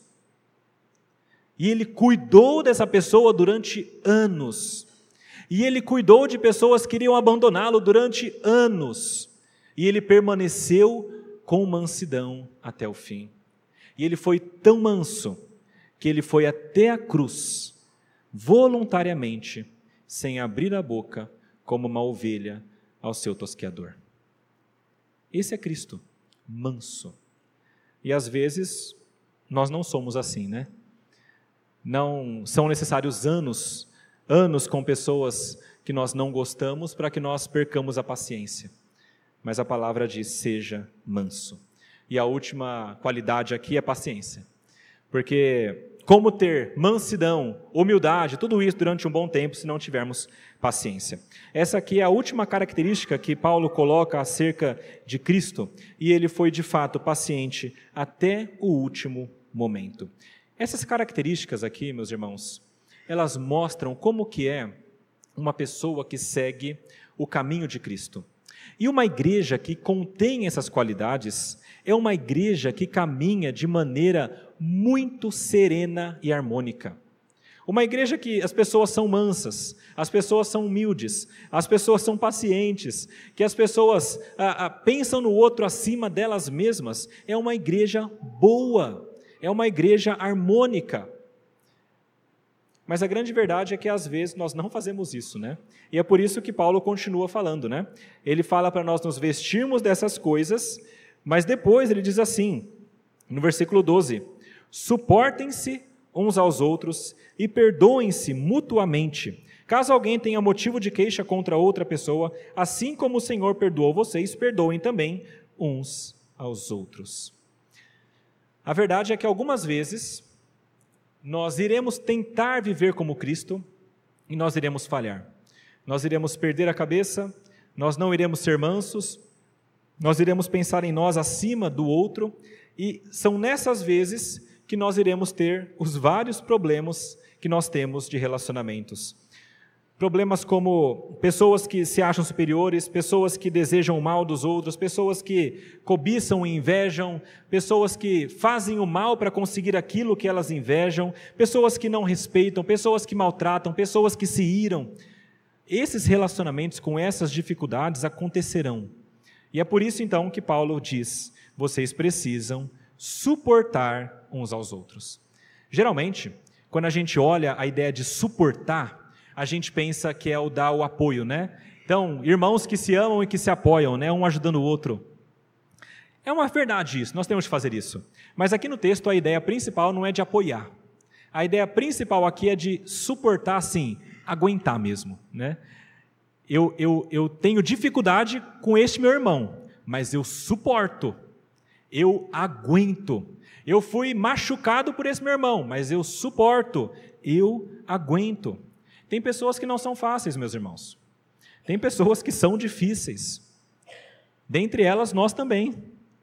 Speaker 1: E ele cuidou dessa pessoa durante anos. E ele cuidou de pessoas que iriam abandoná-lo durante anos. E ele permaneceu com mansidão até o fim. E ele foi tão manso que ele foi até a cruz, voluntariamente, sem abrir a boca, como uma ovelha ao seu tosqueador. Esse é Cristo, manso. E às vezes nós não somos assim, né? Não são necessários anos, anos com pessoas que nós não gostamos para que nós percamos a paciência. Mas a palavra diz, seja manso. E a última qualidade aqui é paciência. Porque como ter mansidão, humildade, tudo isso durante um bom tempo se não tivermos paciência? Essa aqui é a última característica que Paulo coloca acerca de Cristo, e ele foi de fato paciente até o último momento. Essas características aqui, meus irmãos, elas mostram como que é uma pessoa que segue o caminho de Cristo. E uma igreja que contém essas qualidades é uma igreja que caminha de maneira muito serena e harmônica. Uma igreja que as pessoas são mansas, as pessoas são humildes, as pessoas são pacientes, que as pessoas ah, ah, pensam no outro acima delas mesmas, é uma igreja boa, é uma igreja harmônica. Mas a grande verdade é que às vezes nós não fazemos isso, né? E é por isso que Paulo continua falando, né? Ele fala para nós nos vestirmos dessas coisas, mas depois ele diz assim, no versículo doze, suportem-se uns aos outros e perdoem-se mutuamente. Caso alguém tenha motivo de queixa contra outra pessoa, assim como o Senhor perdoou vocês, perdoem também uns aos outros. A verdade é que algumas vezes nós iremos tentar viver como Cristo e nós iremos falhar. Nós iremos perder a cabeça, nós não iremos ser mansos, nós iremos pensar em nós acima do outro, e são nessas vezes que nós iremos ter os vários problemas que nós temos de relacionamentos. Problemas como pessoas que se acham superiores, pessoas que desejam o mal dos outros, pessoas que cobiçam e invejam, pessoas que fazem o mal para conseguir aquilo que elas invejam, pessoas que não respeitam, pessoas que maltratam, pessoas que se iram. Esses relacionamentos com essas dificuldades acontecerão. E é por isso então que Paulo diz, vocês precisam suportar uns aos outros. Geralmente, quando a gente olha a ideia de suportar, a gente pensa que é o dar o apoio, né? Então, irmãos que se amam e que se apoiam, né? Um ajudando o outro. É uma verdade isso, nós temos de fazer isso. Mas aqui no texto a ideia principal não é de apoiar. A ideia principal aqui é de suportar, assim, aguentar mesmo, né? Eu, eu, eu tenho dificuldade com este meu irmão, mas eu suporto, eu aguento. Eu fui machucado por esse meu irmão, mas eu suporto, eu aguento. Tem pessoas que não são fáceis, meus irmãos. Tem pessoas que são difíceis. Dentre elas, nós também.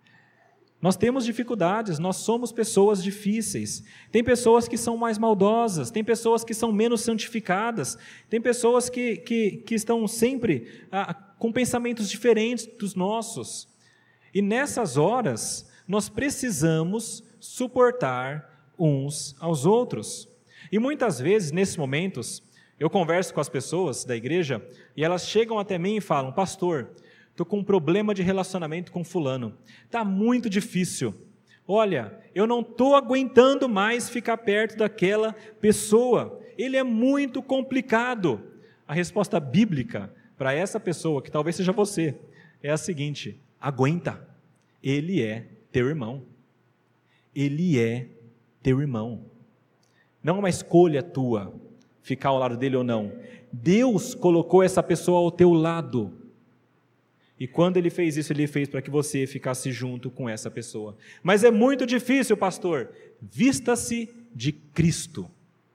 Speaker 1: Nós temos dificuldades, nós somos pessoas difíceis. Tem pessoas que são mais maldosas, tem pessoas que são menos santificadas, tem pessoas que, que, que estão sempre ah, com pensamentos diferentes dos nossos. E nessas horas, nós precisamos suportar uns aos outros. E muitas vezes, nesses momentos, eu converso com as pessoas da igreja e elas chegam até mim e falam, pastor, estou com um problema de relacionamento com fulano, está muito difícil, olha, eu não estou aguentando mais ficar perto daquela pessoa, ele é muito complicado. A resposta bíblica para essa pessoa, que talvez seja você, é a seguinte, aguenta, ele é teu irmão, ele é teu irmão, não é uma escolha tua, ficar ao lado dele ou não, Deus colocou essa pessoa ao teu lado, E quando ele fez isso, ele fez para que você ficasse junto com essa pessoa. Mas é muito difícil, pastor. Vista-se de Cristo.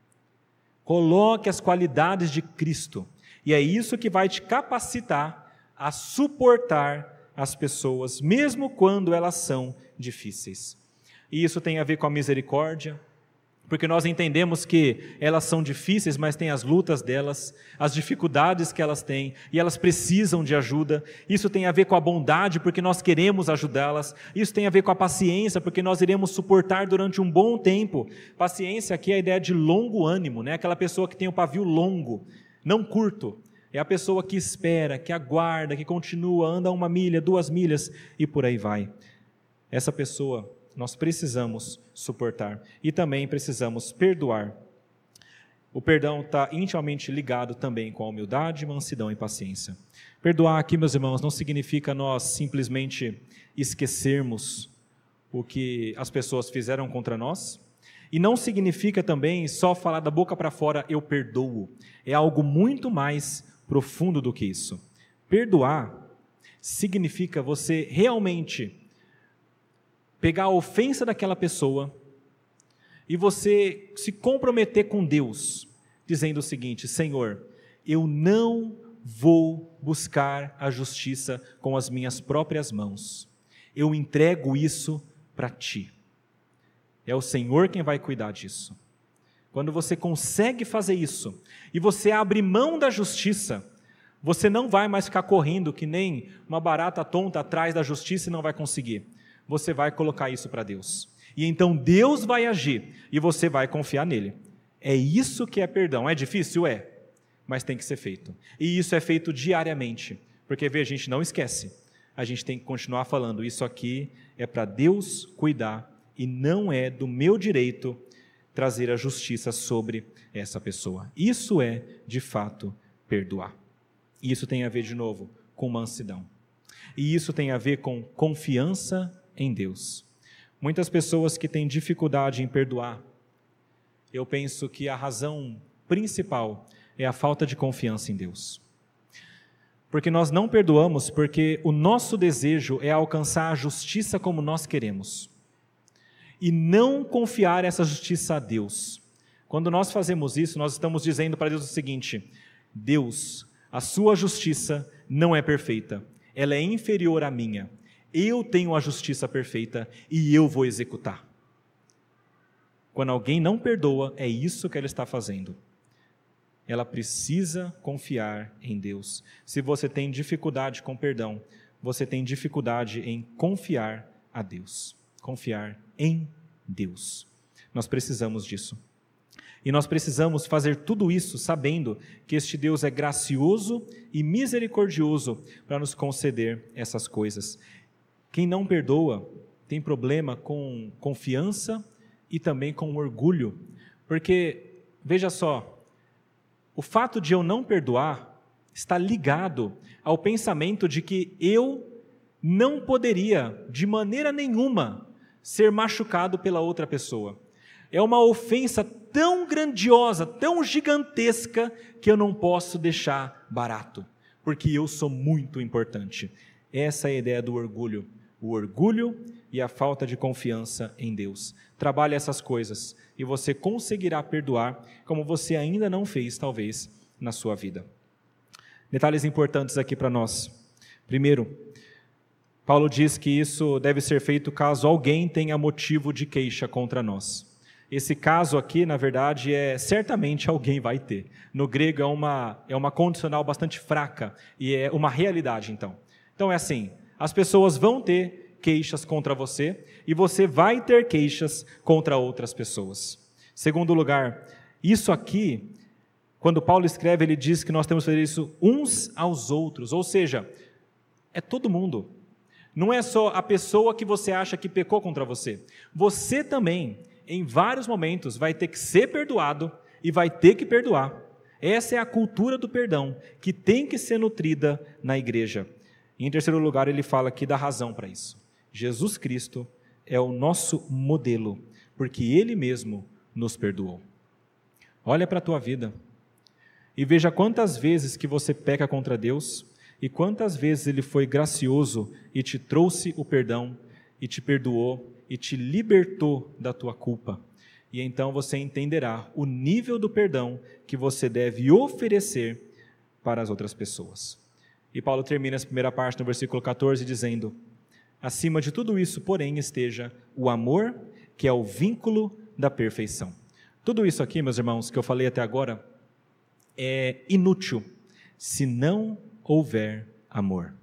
Speaker 1: Coloque as qualidades de Cristo. E é isso que vai te capacitar a suportar as pessoas, mesmo quando elas são difíceis. E isso tem a ver com a misericórdia, porque nós entendemos que elas são difíceis, mas tem as lutas delas, as dificuldades que elas têm, e elas precisam de ajuda. Isso tem a ver com a bondade, porque nós queremos ajudá-las. Isso tem a ver com a paciência, porque nós iremos suportar durante um bom tempo. Paciência aqui é a ideia de longo ânimo, né? Aquela pessoa que tem o pavio longo, não curto. É a pessoa que espera, que aguarda, que continua, anda uma milha, duas milhas e por aí vai. Essa pessoa nós precisamos suportar e também precisamos perdoar. O perdão está intimamente ligado também com a humildade, mansidão e paciência. Perdoar aqui, meus irmãos, não significa nós simplesmente esquecermos o que as pessoas fizeram contra nós, e não significa também só falar da boca para fora, eu perdoo. É algo muito mais profundo do que isso. Perdoar significa você realmente pegar a ofensa daquela pessoa e você se comprometer com Deus, dizendo o seguinte: Senhor, eu não vou buscar a justiça com as minhas próprias mãos, eu entrego isso para Ti. É o Senhor quem vai cuidar disso. Quando você consegue fazer isso, e você abre mão da justiça, você não vai mais ficar correndo que nem uma barata tonta atrás da justiça e não vai conseguir. Você vai colocar isso para Deus. E então Deus vai agir, e você vai confiar nele. É isso que é perdão. É difícil? É. Mas tem que ser feito. E isso é feito diariamente. Porque, vê, a gente não esquece. A gente tem que continuar falando, isso aqui é para Deus cuidar, e não é do meu direito trazer a justiça sobre essa pessoa. Isso é, de fato, perdoar. E isso tem a ver, de novo, com mansidão. E isso tem a ver com confiança em Deus. Muitas pessoas que têm dificuldade em perdoar, eu penso que a razão principal é a falta de confiança em Deus. Porque nós não perdoamos porque o nosso desejo é alcançar a justiça como nós queremos. E não confiar essa justiça a Deus. Quando nós fazemos isso, nós estamos dizendo para Deus o seguinte: Deus, a sua justiça não é perfeita, ela é inferior à minha. Eu tenho a justiça perfeita e eu vou executar. Quando alguém não perdoa, é isso que ela está fazendo. Ela precisa confiar em Deus. Se você tem dificuldade com perdão, você tem dificuldade em confiar a Deus. Confiar em Deus. Nós precisamos disso. E nós precisamos fazer tudo isso sabendo que este Deus é gracioso e misericordioso para nos conceder essas coisas. Quem não perdoa tem problema com confiança e também com orgulho. Porque, veja só, o fato de eu não perdoar está ligado ao pensamento de que eu não poderia, de maneira nenhuma, ser machucado pela outra pessoa. É uma ofensa tão grandiosa, tão gigantesca, que eu não posso deixar barato, porque eu sou muito importante. Essa é a ideia do orgulho. O orgulho e a falta de confiança em Deus. Trabalhe essas coisas e você conseguirá perdoar como você ainda não fez, talvez, na sua vida. Detalhes importantes aqui para nós. Primeiro, Paulo diz que isso deve ser feito caso alguém tenha motivo de queixa contra nós. Esse caso aqui, na verdade, é certamente alguém vai ter. No grego é uma, é uma condicional bastante fraca e é uma realidade, então. Então é assim, as pessoas vão ter queixas contra você e você vai ter queixas contra outras pessoas. Segundo lugar, isso aqui, quando Paulo escreve, ele diz que nós temos que fazer isso uns aos outros, ou seja, é todo mundo. Não é só a pessoa que você acha que pecou contra você. Você também, em vários momentos, vai ter que ser perdoado e vai ter que perdoar. Essa é a cultura do perdão, que tem que ser nutrida na igreja. E, em terceiro lugar, ele fala aqui da razão para isso. Jesus Cristo é o nosso modelo, porque Ele mesmo nos perdoou. Olha para a tua vida e veja quantas vezes que você peca contra Deus E quantas vezes Ele foi gracioso e te trouxe o perdão, e te perdoou, e te libertou da tua culpa. E então você entenderá o nível do perdão que você deve oferecer para as outras pessoas. E Paulo termina essa primeira parte no versículo catorze dizendo: acima de tudo isso, porém, esteja o amor, que é o vínculo da perfeição. Tudo isso aqui, meus irmãos, que eu falei até agora, é inútil se não houver amor.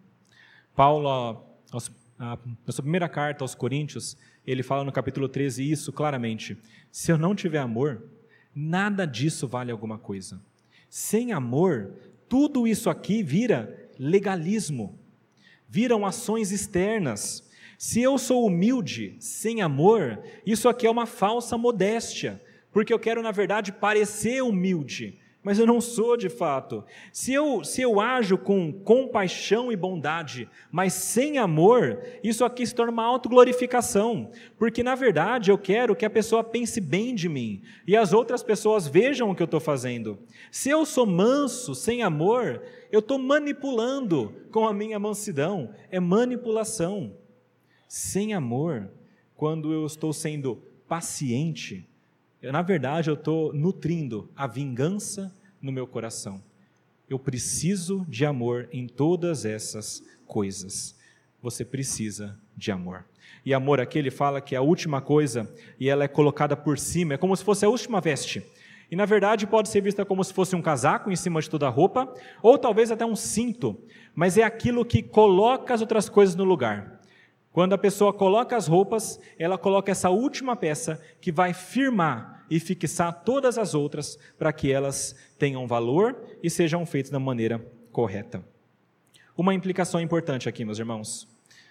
Speaker 1: Paulo, na sua primeira carta aos Coríntios, ele fala no capítulo treze isso claramente: se eu não tiver amor, nada disso vale alguma coisa. Sem amor, tudo isso aqui vira legalismo, viram ações externas. Se eu sou humilde sem amor, isso aqui é uma falsa modéstia, porque eu quero, na verdade, parecer humilde, mas eu não sou de fato. Se eu, se eu ajo com compaixão e bondade, mas sem amor, isso aqui se torna uma autoglorificação, porque na verdade eu quero que a pessoa pense bem de mim, e as outras pessoas vejam o que eu estou fazendo. Se eu sou manso, sem amor, eu estou manipulando com a minha mansidão, é manipulação. Sem amor, quando eu estou sendo paciente, eu, na verdade, eu estou nutrindo a vingança no meu coração. Eu preciso de amor em todas essas coisas. Você precisa de amor. E amor aqui ele fala que é a última coisa e ela é colocada por cima, é como se fosse a última veste. E na verdade pode ser vista como se fosse um casaco em cima de toda a roupa, ou talvez até um cinto, mas é aquilo que coloca as outras coisas no lugar. Quando a pessoa coloca as roupas, ela coloca essa última peça que vai firmar e fixar todas as outras para que elas tenham valor e sejam feitas da maneira correta. Uma implicação importante aqui, meus irmãos: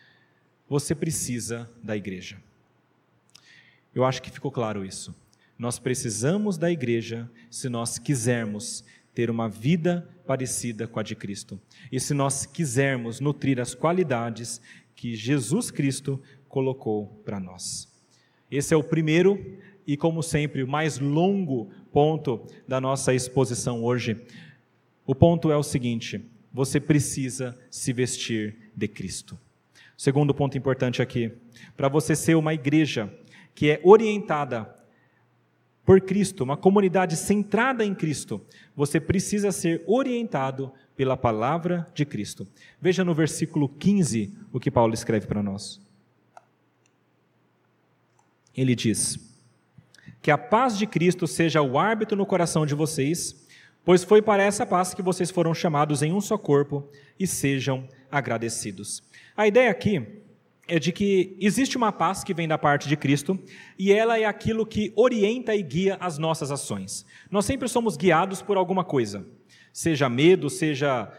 Speaker 1: você precisa da igreja. Eu acho que ficou claro isso. Nós precisamos da igreja se nós quisermos ter uma vida parecida com a de Cristo. E se nós quisermos nutrir as qualidades que Jesus Cristo colocou para nós. Esse é o primeiro e, como sempre, o mais longo ponto da nossa exposição hoje. O ponto é o seguinte: você precisa se vestir de Cristo. Segundo ponto importante aqui: para você ser uma igreja que é orientada por Cristo, uma comunidade centrada em Cristo, você precisa ser orientado pela palavra de Cristo. Veja no versículo quinze o que Paulo escreve para nós. Ele diz: que a paz de Cristo seja o árbitro no coração de vocês, pois foi para essa paz que vocês foram chamados em um só corpo, e sejam agradecidos. A ideia aqui é de que existe uma paz que vem da parte de Cristo, e ela é aquilo que orienta e guia as nossas ações. Nós sempre somos guiados por alguma coisa, seja medo, seja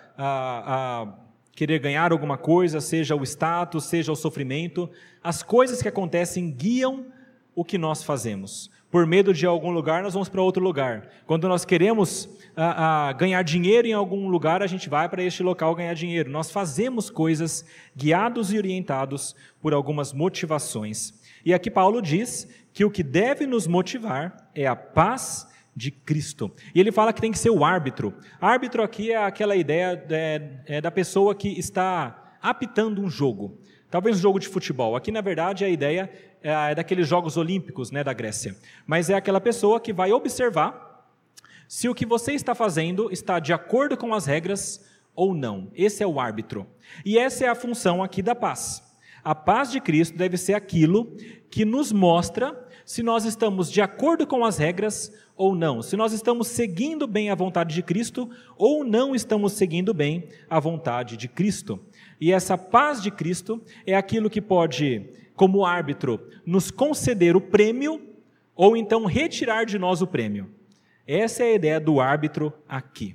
Speaker 1: a, a querer ganhar alguma coisa, seja o status, seja o sofrimento. As coisas que acontecem guiam o que nós fazemos. Por medo de algum lugar, nós vamos para outro lugar. Quando nós queremos a, a, ganhar dinheiro em algum lugar, a gente vai para este local ganhar dinheiro. Nós fazemos coisas guiados e orientados por algumas motivações. E aqui Paulo diz que o que deve nos motivar é a paz de Cristo. E ele fala que tem que ser o árbitro. Árbitro aqui é aquela ideia é, é da pessoa que está apitando um jogo. Talvez um jogo de futebol. Aqui, na verdade, a ideia é daqueles Jogos Olímpicos, né, da Grécia. Mas é aquela pessoa que vai observar se o que você está fazendo está de acordo com as regras ou não. Esse é o árbitro. E essa é a função aqui da paz. A paz de Cristo deve ser aquilo que nos mostra se nós estamos de acordo com as regras ou não. Se nós estamos seguindo bem a vontade de Cristo ou não estamos seguindo bem a vontade de Cristo. E essa paz de Cristo é aquilo que pode, como árbitro, nos conceder o prêmio ou então retirar de nós o prêmio. Essa é a ideia do árbitro aqui.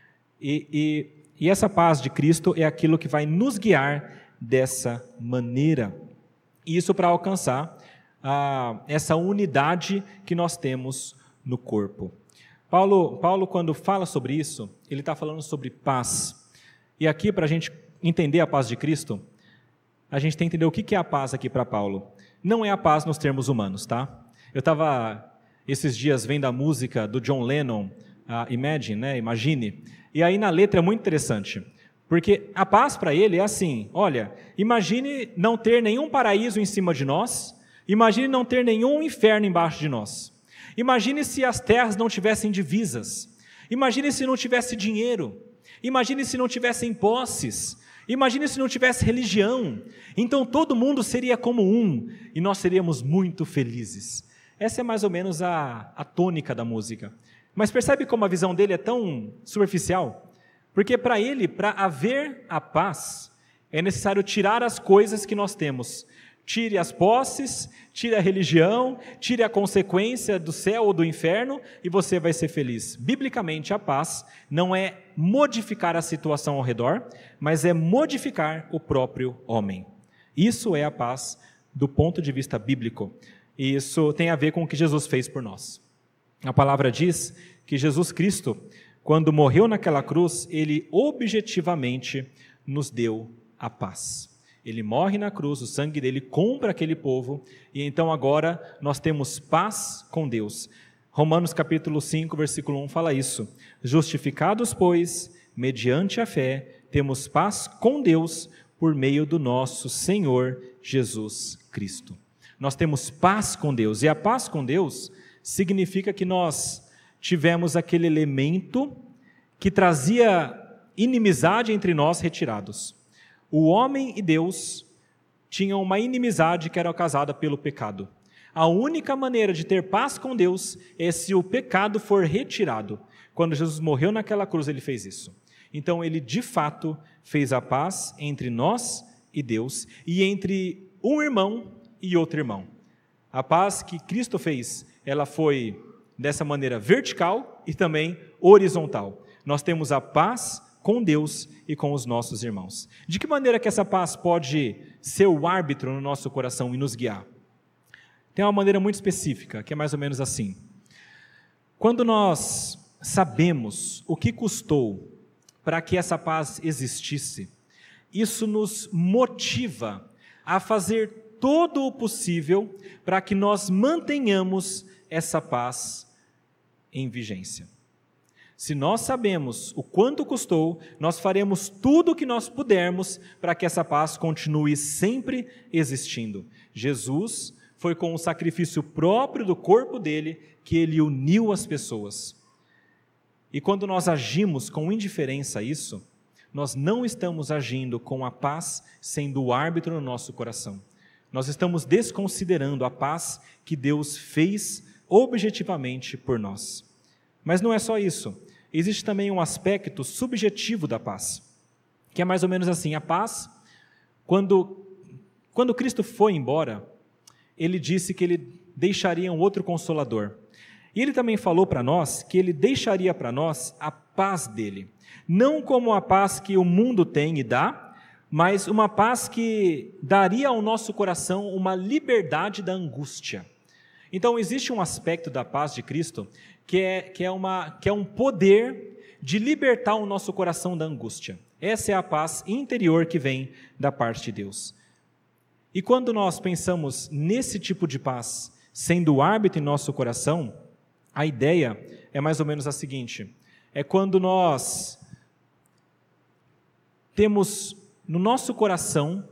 Speaker 1: E, e, e essa paz de Cristo é aquilo que vai nos guiar dessa maneira. Isso para alcançar ah, essa unidade que nós temos no corpo. Paulo, Paulo, quando fala sobre isso, ele está falando sobre paz. E aqui, para a gente entender a paz de Cristo, a gente tem que entender o que é a paz aqui para Paulo. Não é a paz nos termos humanos, tá? Eu estava esses dias vendo a música do John Lennon, uh, Imagine, né? Imagine, e aí na letra é muito interessante. Porque a paz para ele é assim, olha, imagine não ter nenhum paraíso em cima de nós, imagine não ter nenhum inferno embaixo de nós. Imagine se as terras não tivessem divisas, imagine se não tivesse dinheiro, imagine se não tivessem posses, imagine se não tivesse religião, então todo mundo seria como um, e nós seríamos muito felizes. Essa é mais ou menos a, a tônica da música. Mas percebe como a visão dele é tão superficial? Porque para ele, para haver a paz, é necessário tirar as coisas que nós temos. Tire as posses, tire a religião, tire a consequência do céu ou do inferno e você vai ser feliz. Biblicamente, a paz não é modificar a situação ao redor, mas é modificar o próprio homem. Isso é a paz do ponto de vista bíblico. E isso tem a ver com o que Jesus fez por nós. A palavra diz que Jesus Cristo, quando morreu naquela cruz, ele objetivamente nos deu a paz. Ele morre na cruz, o sangue dele compra aquele povo, e então agora nós temos paz com Deus. Romanos capítulo cinco, versículo um fala isso. Justificados, pois, mediante a fé, temos paz com Deus por meio do nosso Senhor Jesus Cristo. Nós temos paz com Deus, e a paz com Deus significa que nós tivemos aquele elemento que trazia inimizade entre nós retirados. O homem e Deus tinham uma inimizade que era causada pelo pecado. A única maneira de ter paz com Deus é se o pecado for retirado. Quando Jesus morreu naquela cruz, ele fez isso. Então, ele de fato fez a paz entre nós e Deus, e entre um irmão e outro irmão. A paz que Cristo fez, ela foi dessa maneira vertical e também horizontal. Nós temos a paz com Deus e com os nossos irmãos. De que maneira que essa paz pode ser o árbitro no nosso coração e nos guiar? Tem uma maneira muito específica, que é mais ou menos assim. Quando nós sabemos o que custou para que essa paz existisse, isso nos motiva a fazer todo o possível para que nós mantenhamos essa paz em vigência. Se nós sabemos o quanto custou, nós faremos tudo o que nós pudermos para que essa paz continue sempre existindo. Jesus foi com o sacrifício próprio do corpo dele que ele uniu as pessoas. E quando nós agimos com indiferença a isso, nós não estamos agindo com a paz sendo o árbitro no nosso coração. Nós estamos desconsiderando a paz que Deus fez objetivamente por nós. Mas não é só isso. Existe também um aspecto subjetivo da paz, que é mais ou menos assim. A paz, quando, quando Cristo foi embora, ele disse que ele deixaria um outro consolador. E ele também falou para nós que ele deixaria para nós a paz dele. Não como a paz que o mundo tem e dá, mas uma paz que daria ao nosso coração uma liberdade da angústia. Então, existe um aspecto da paz de Cristo que é, que é, uma, que é um poder de libertar o nosso coração da angústia. Essa é a paz interior que vem da parte de Deus. E quando nós pensamos nesse tipo de paz, sendo o árbitro em nosso coração, a ideia é mais ou menos a seguinte: é quando nós temos no nosso coração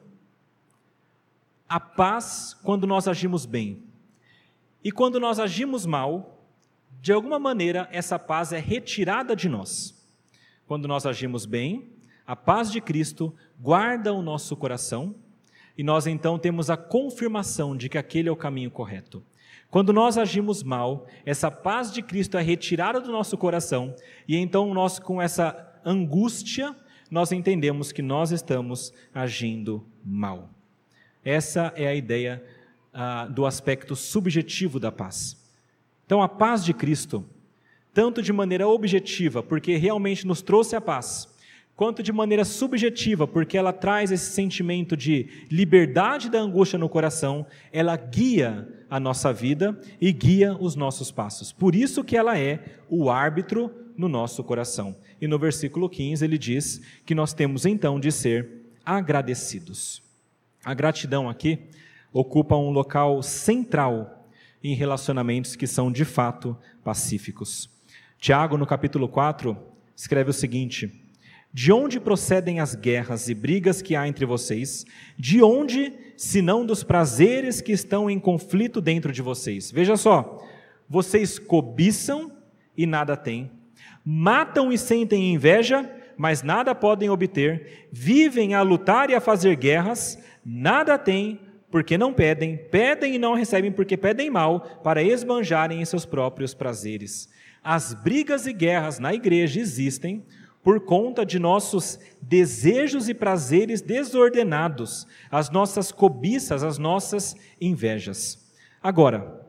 Speaker 1: a paz quando nós agimos bem. E quando nós agimos mal, de alguma maneira essa paz é retirada de nós. Quando nós agimos bem, a paz de Cristo guarda o nosso coração e nós então temos a confirmação de que aquele é o caminho correto. Quando nós agimos mal, essa paz de Cristo é retirada do nosso coração e então nós, com essa angústia, nós entendemos que nós estamos agindo mal. Essa é a ideia ah, do aspecto subjetivo da paz. Então, a paz de Cristo, tanto de maneira objetiva, porque realmente nos trouxe a paz, quanto de maneira subjetiva, porque ela traz esse sentimento de liberdade da angústia no coração, ela guia a nossa vida e guia os nossos passos. Por isso que ela é o árbitro no nosso coração. E no versículo quinze ele diz que nós temos então de ser agradecidos. A gratidão aqui ocupa um local central em relacionamentos que são de fato pacíficos. Tiago, no capítulo quatro, escreve o seguinte: De onde procedem as guerras e brigas que há entre vocês? De onde, senão dos prazeres que estão em conflito dentro de vocês? Veja só, vocês cobiçam e nada têm, matam e sentem inveja, mas nada podem obter, vivem a lutar e a fazer guerras, nada têm, porque não pedem, pedem e não recebem porque pedem mal, para esbanjarem em seus próprios prazeres. As brigas e guerras na igreja existem por conta de nossos desejos e prazeres desordenados, as nossas cobiças, as nossas invejas. Agora,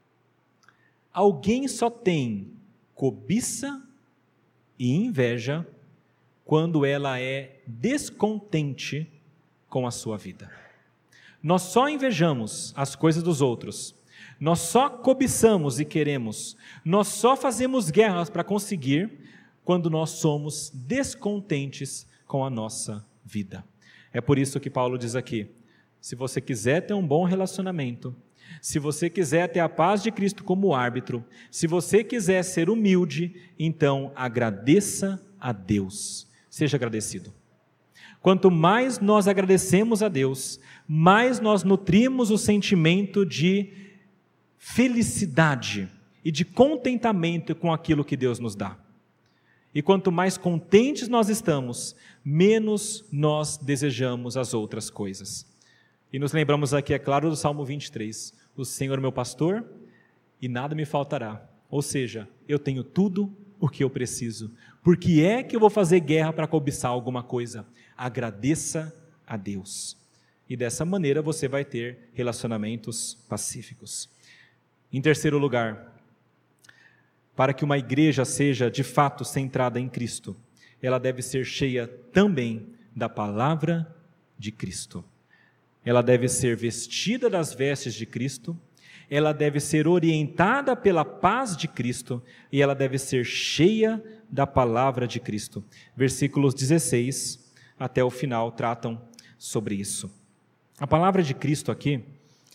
Speaker 1: alguém só tem cobiça e inveja quando ela é descontente com a sua vida. Nós só invejamos as coisas dos outros, nós só cobiçamos e queremos, nós só fazemos guerras para conseguir quando nós somos descontentes com a nossa vida. É por isso que Paulo diz aqui, se você quiser ter um bom relacionamento, se você quiser ter a paz de Cristo como árbitro, se você quiser ser humilde, então agradeça a Deus, seja agradecido. Quanto mais nós agradecemos a Deus, mais nós nutrimos o sentimento de felicidade e de contentamento com aquilo que Deus nos dá. E quanto mais contentes nós estamos, menos nós desejamos as outras coisas. E nos lembramos aqui, é claro, do Salmo vinte e três, o Senhor é meu pastor e nada me faltará. Ou seja, eu tenho tudo o que eu preciso. Por que é que eu vou fazer guerra para cobiçar alguma coisa? Agradeça a Deus. E dessa maneira você vai ter relacionamentos pacíficos. Em terceiro lugar, para que uma igreja seja de fato centrada em Cristo, ela deve ser cheia também da palavra de Cristo. Ela deve ser vestida das vestes de Cristo, ela deve ser orientada pela paz de Cristo e ela deve ser cheia da palavra de Cristo. Versículos dezesseis até o final tratam sobre isso. A palavra de Cristo aqui,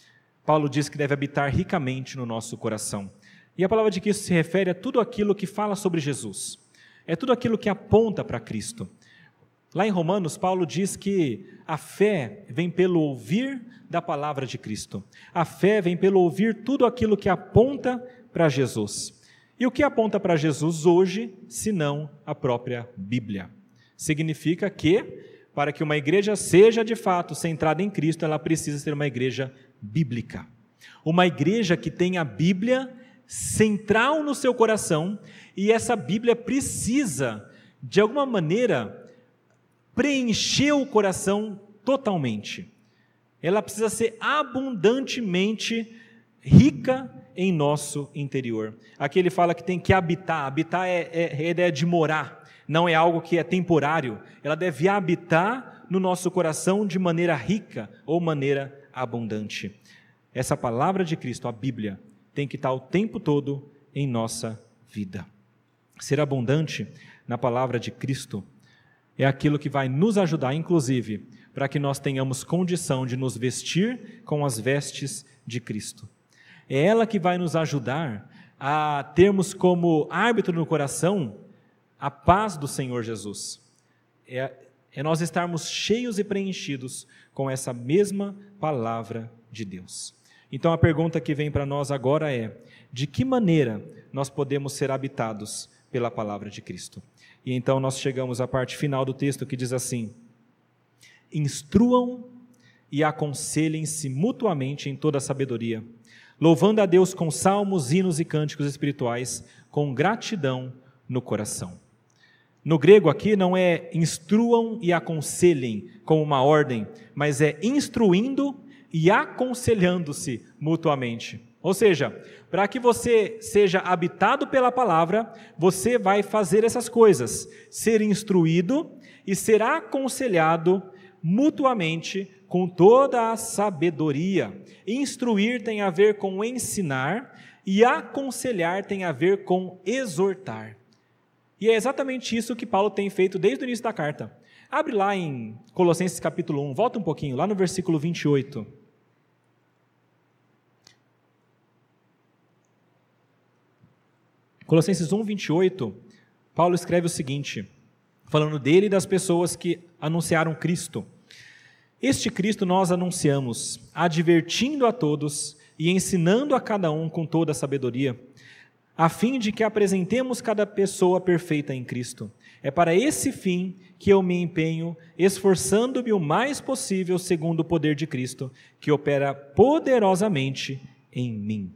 Speaker 1: Paulo diz que deve habitar ricamente no nosso coração. E a palavra de Cristo se refere a tudo aquilo que fala sobre Jesus. É tudo aquilo que aponta para Cristo. Lá em Romanos, Paulo diz que a fé vem pelo ouvir da palavra de Cristo. A fé vem pelo ouvir tudo aquilo que aponta para Jesus. E o que aponta para Jesus hoje, senão a própria Bíblia? Significa que, para que uma igreja seja de fato centrada em Cristo, ela precisa ser uma igreja bíblica. Uma igreja que tenha a Bíblia central no seu coração, e essa Bíblia precisa, de alguma maneira, preencher o coração totalmente. Ela precisa ser abundantemente rica em nosso interior. Aqui ele fala que tem que habitar. Habitar é, é, é a ideia de morar, não é algo que é temporário. Ela deve habitar no nosso coração de maneira rica ou maneira abundante. Essa palavra de Cristo, a Bíblia, tem que estar o tempo todo em nossa vida. Ser abundante na palavra de Cristo é aquilo que vai nos ajudar, inclusive, para que nós tenhamos condição de nos vestir com as vestes de Cristo. É ela que vai nos ajudar a termos como árbitro no coração a paz do Senhor Jesus. É, é nós estarmos cheios e preenchidos com essa mesma palavra de Deus. Então a pergunta que vem para nós agora é: de que maneira nós podemos ser habitados pela palavra de Cristo? E então nós chegamos à parte final do texto que diz assim: instruam e aconselhem-se mutuamente em toda a sabedoria, louvando a Deus com salmos, hinos e cânticos espirituais, com gratidão no coração. No grego aqui não é instruam e aconselhem como uma ordem, mas é instruindo e aconselhando-se mutuamente. Ou seja, para que você seja habitado pela palavra, você vai fazer essas coisas, ser instruído e ser aconselhado mutuamente com toda a sabedoria. Instruir tem a ver com ensinar e aconselhar tem a ver com exortar. E é exatamente isso que Paulo tem feito desde o início da carta. Abre lá em Colossenses capítulo um, volta um pouquinho, lá no versículo vinte e oito. Colossenses um, vinte e oito, Paulo escreve o seguinte: falando dele e das pessoas que anunciaram Cristo. Este Cristo nós anunciamos, advertindo a todos e ensinando a cada um com toda a sabedoria, a fim de que apresentemos cada pessoa perfeita em Cristo. É para esse fim que eu me empenho, esforçando-me o mais possível segundo o poder de Cristo, que opera poderosamente em mim.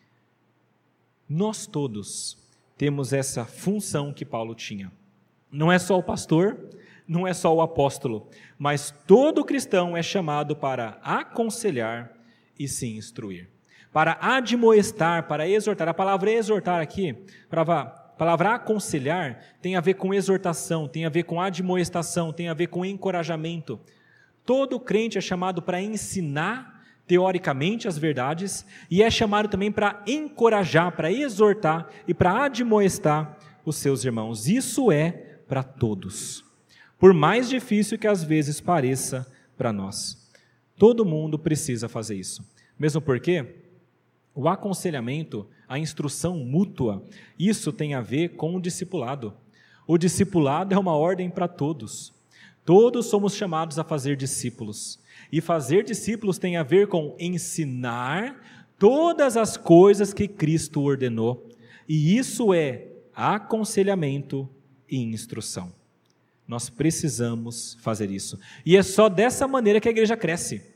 Speaker 1: Nós todos temos essa função que Paulo tinha. Não é só o pastor, não é só o apóstolo, mas todo cristão é chamado para aconselhar e se instruir, para admoestar, para exortar. A palavra exortar aqui, a palavra aconselhar, tem a ver com exortação, tem a ver com admoestação, tem a ver com encorajamento. Todo crente é chamado para ensinar teoricamente as verdades e é chamado também para encorajar, para exortar e para admoestar os seus irmãos. Isso é para todos, por mais difícil que às vezes pareça para nós. Todo mundo precisa fazer isso, mesmo porque o aconselhamento, a instrução mútua, isso tem a ver com o discipulado. O discipulado é uma ordem para todos. Todos somos chamados a fazer discípulos. E fazer discípulos tem a ver com ensinar todas as coisas que Cristo ordenou. E isso é aconselhamento e instrução. Nós precisamos fazer isso. E é só dessa maneira que a igreja cresce.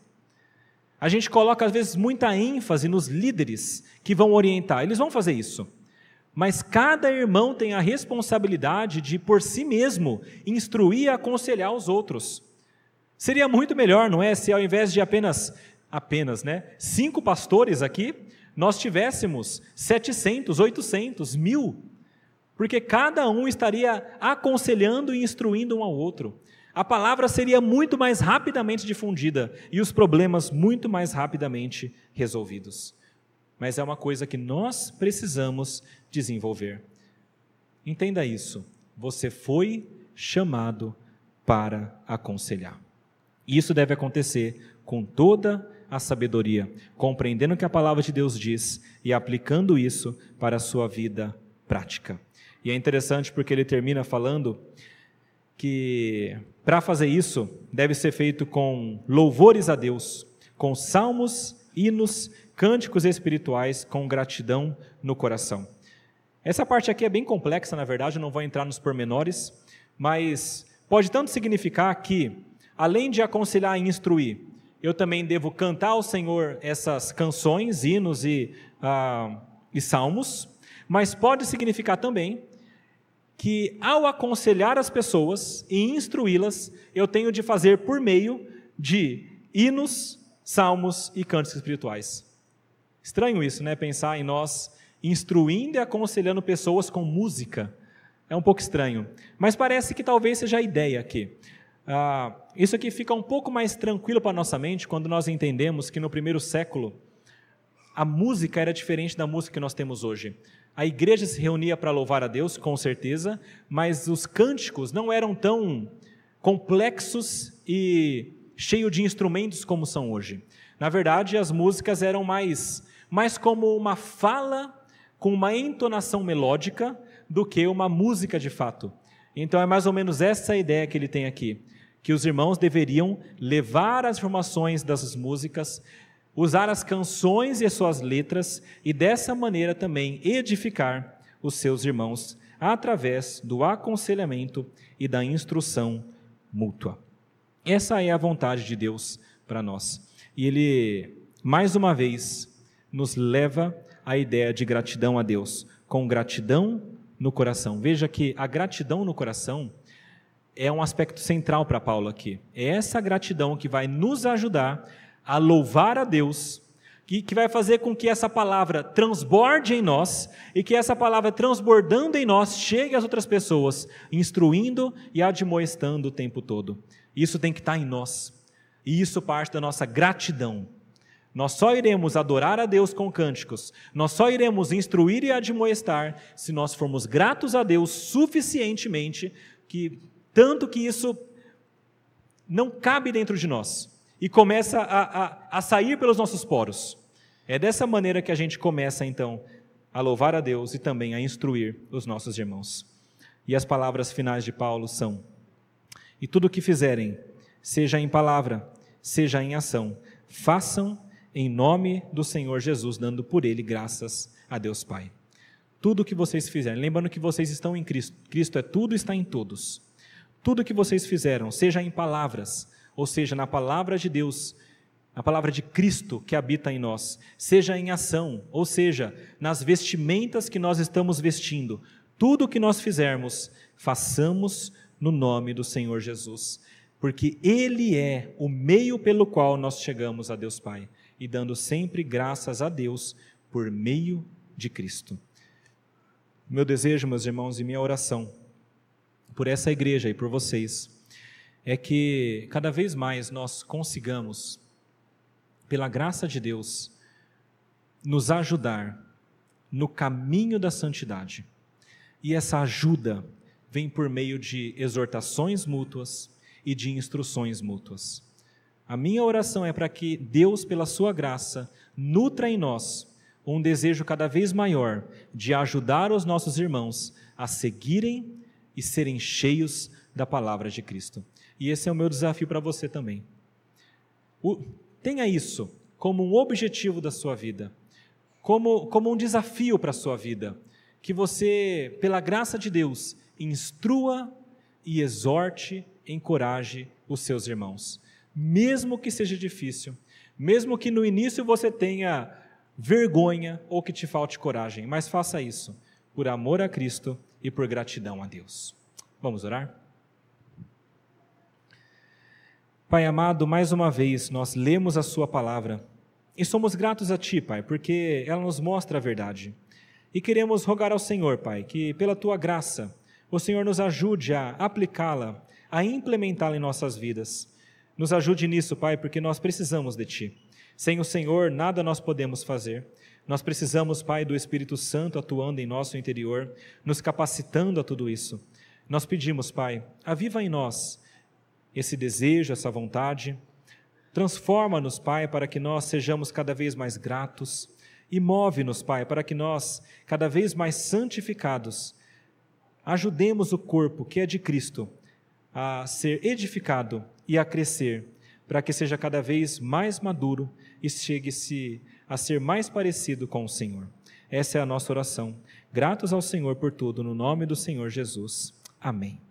Speaker 1: A gente coloca às vezes muita ênfase nos líderes que vão orientar. Eles vão fazer isso. Mas cada irmão tem a responsabilidade de, por si mesmo, instruir e aconselhar os outros. Seria muito melhor, não é, se ao invés de apenas, apenas, né, cinco pastores aqui, nós tivéssemos setecentos, oitocentos, mil, porque cada um estaria aconselhando e instruindo um ao outro. A palavra seria muito mais rapidamente difundida e os problemas muito mais rapidamente resolvidos. Mas é uma coisa que nós precisamos desenvolver. Entenda isso, você foi chamado para aconselhar. Isso deve acontecer com toda a sabedoria, compreendendo o que a palavra de Deus diz e aplicando isso para a sua vida prática. E é interessante porque ele termina falando que para fazer isso deve ser feito com louvores a Deus, com salmos, hinos, cânticos espirituais, com gratidão no coração. Essa parte aqui é bem complexa, na verdade, eu não vou entrar nos pormenores, mas pode tanto significar que, além de aconselhar e instruir, eu também devo cantar ao Senhor essas canções, hinos e, ah, e salmos, mas pode significar também que, ao aconselhar as pessoas e instruí-las, eu tenho de fazer por meio de hinos, salmos e cânticos espirituais. Estranho isso, né? Pensar em nós instruindo e aconselhando pessoas com música. É um pouco estranho, mas parece que talvez seja a ideia aqui. Ah, isso aqui fica um pouco mais tranquilo para a nossa mente quando nós entendemos que no primeiro século a música era diferente da música que nós temos hoje. A igreja se reunia para louvar a Deus, com certeza, mas os cânticos não eram tão complexos e cheios de instrumentos como são hoje. Na verdade, as músicas eram mais, mais como uma fala com uma entonação melódica do que uma música de fato. Então é mais ou menos essa a ideia que ele tem aqui, que os irmãos deveriam levar as informações das músicas, usar as canções e as suas letras e dessa maneira também edificar os seus irmãos através do aconselhamento e da instrução mútua. Essa é a vontade de Deus para nós. E Ele, mais uma vez, nos leva à ideia de gratidão a Deus, com gratidão no coração. Veja que a gratidão no coração é um aspecto central para Paulo aqui. É essa gratidão que vai nos ajudar a louvar a Deus, que, que vai fazer com que essa palavra transborde em nós e que essa palavra transbordando em nós chegue às outras pessoas, instruindo e admoestando o tempo todo. Isso tem que estar em nós e isso parte da nossa gratidão. Nós só iremos adorar a Deus com cânticos, nós só iremos instruir e admoestar se nós formos gratos a Deus suficientemente, que, tanto que isso não cabe dentro de nós e começa a, a, a sair pelos nossos poros. É dessa maneira que a gente começa então a louvar a Deus e também a instruir os nossos irmãos. E as palavras finais de Paulo são: e tudo o que fizerem, seja em palavra, seja em ação, façam em nome do Senhor Jesus, dando por Ele graças a Deus Pai. Tudo o que vocês fizerem, lembrando que vocês estão em Cristo, Cristo é tudo, está em todos. Tudo o que vocês fizeram, seja em palavras, ou seja, na palavra de Deus, a palavra de Cristo que habita em nós, seja em ação, ou seja, nas vestimentas que nós estamos vestindo, tudo o que nós fizermos, façamos no nome do Senhor Jesus, porque Ele é o meio pelo qual nós chegamos a Deus Pai, e dando sempre graças a Deus por meio de Cristo. Meu desejo, meus irmãos, e minha oração por essa igreja e por vocês, é que cada vez mais nós consigamos, pela graça de Deus, nos ajudar no caminho da santidade. E essa ajuda vem por meio de exortações mútuas e de instruções mútuas. A minha oração é para que Deus, pela sua graça, nutra em nós um desejo cada vez maior de ajudar os nossos irmãos a seguirem e serem cheios da palavra de Cristo. E esse é o meu desafio para você também. O, tenha isso como um objetivo da sua vida, como, como um desafio para a sua vida, que você, pela graça de Deus, instrua e exorte, encoraje os seus irmãos. Mesmo que seja difícil, mesmo que no início você tenha vergonha ou que te falte coragem, mas faça isso por amor a Cristo e por gratidão a Deus. Vamos orar? Pai amado, mais uma vez nós lemos a sua palavra e somos gratos a Ti, Pai, porque ela nos mostra a verdade. E queremos rogar ao Senhor, Pai, que pela Tua graça o Senhor nos ajude a aplicá-la, a implementá-la em nossas vidas. Nos ajude nisso, Pai, porque nós precisamos de Ti. Sem o Senhor, nada nós podemos fazer. Nós precisamos, Pai, do Espírito Santo atuando em nosso interior, nos capacitando a tudo isso. Nós pedimos, Pai, aviva em nós esse desejo, essa vontade. Transforma-nos, Pai, para que nós sejamos cada vez mais gratos. E move-nos, Pai, para que nós, cada vez mais santificados, ajudemos o corpo que é de Cristo a ser edificado e a crescer, para que seja cada vez mais maduro e chegue-se a ser mais parecido com o Senhor. Essa é a nossa oração. Gratos ao Senhor por tudo, no nome do Senhor Jesus. Amém.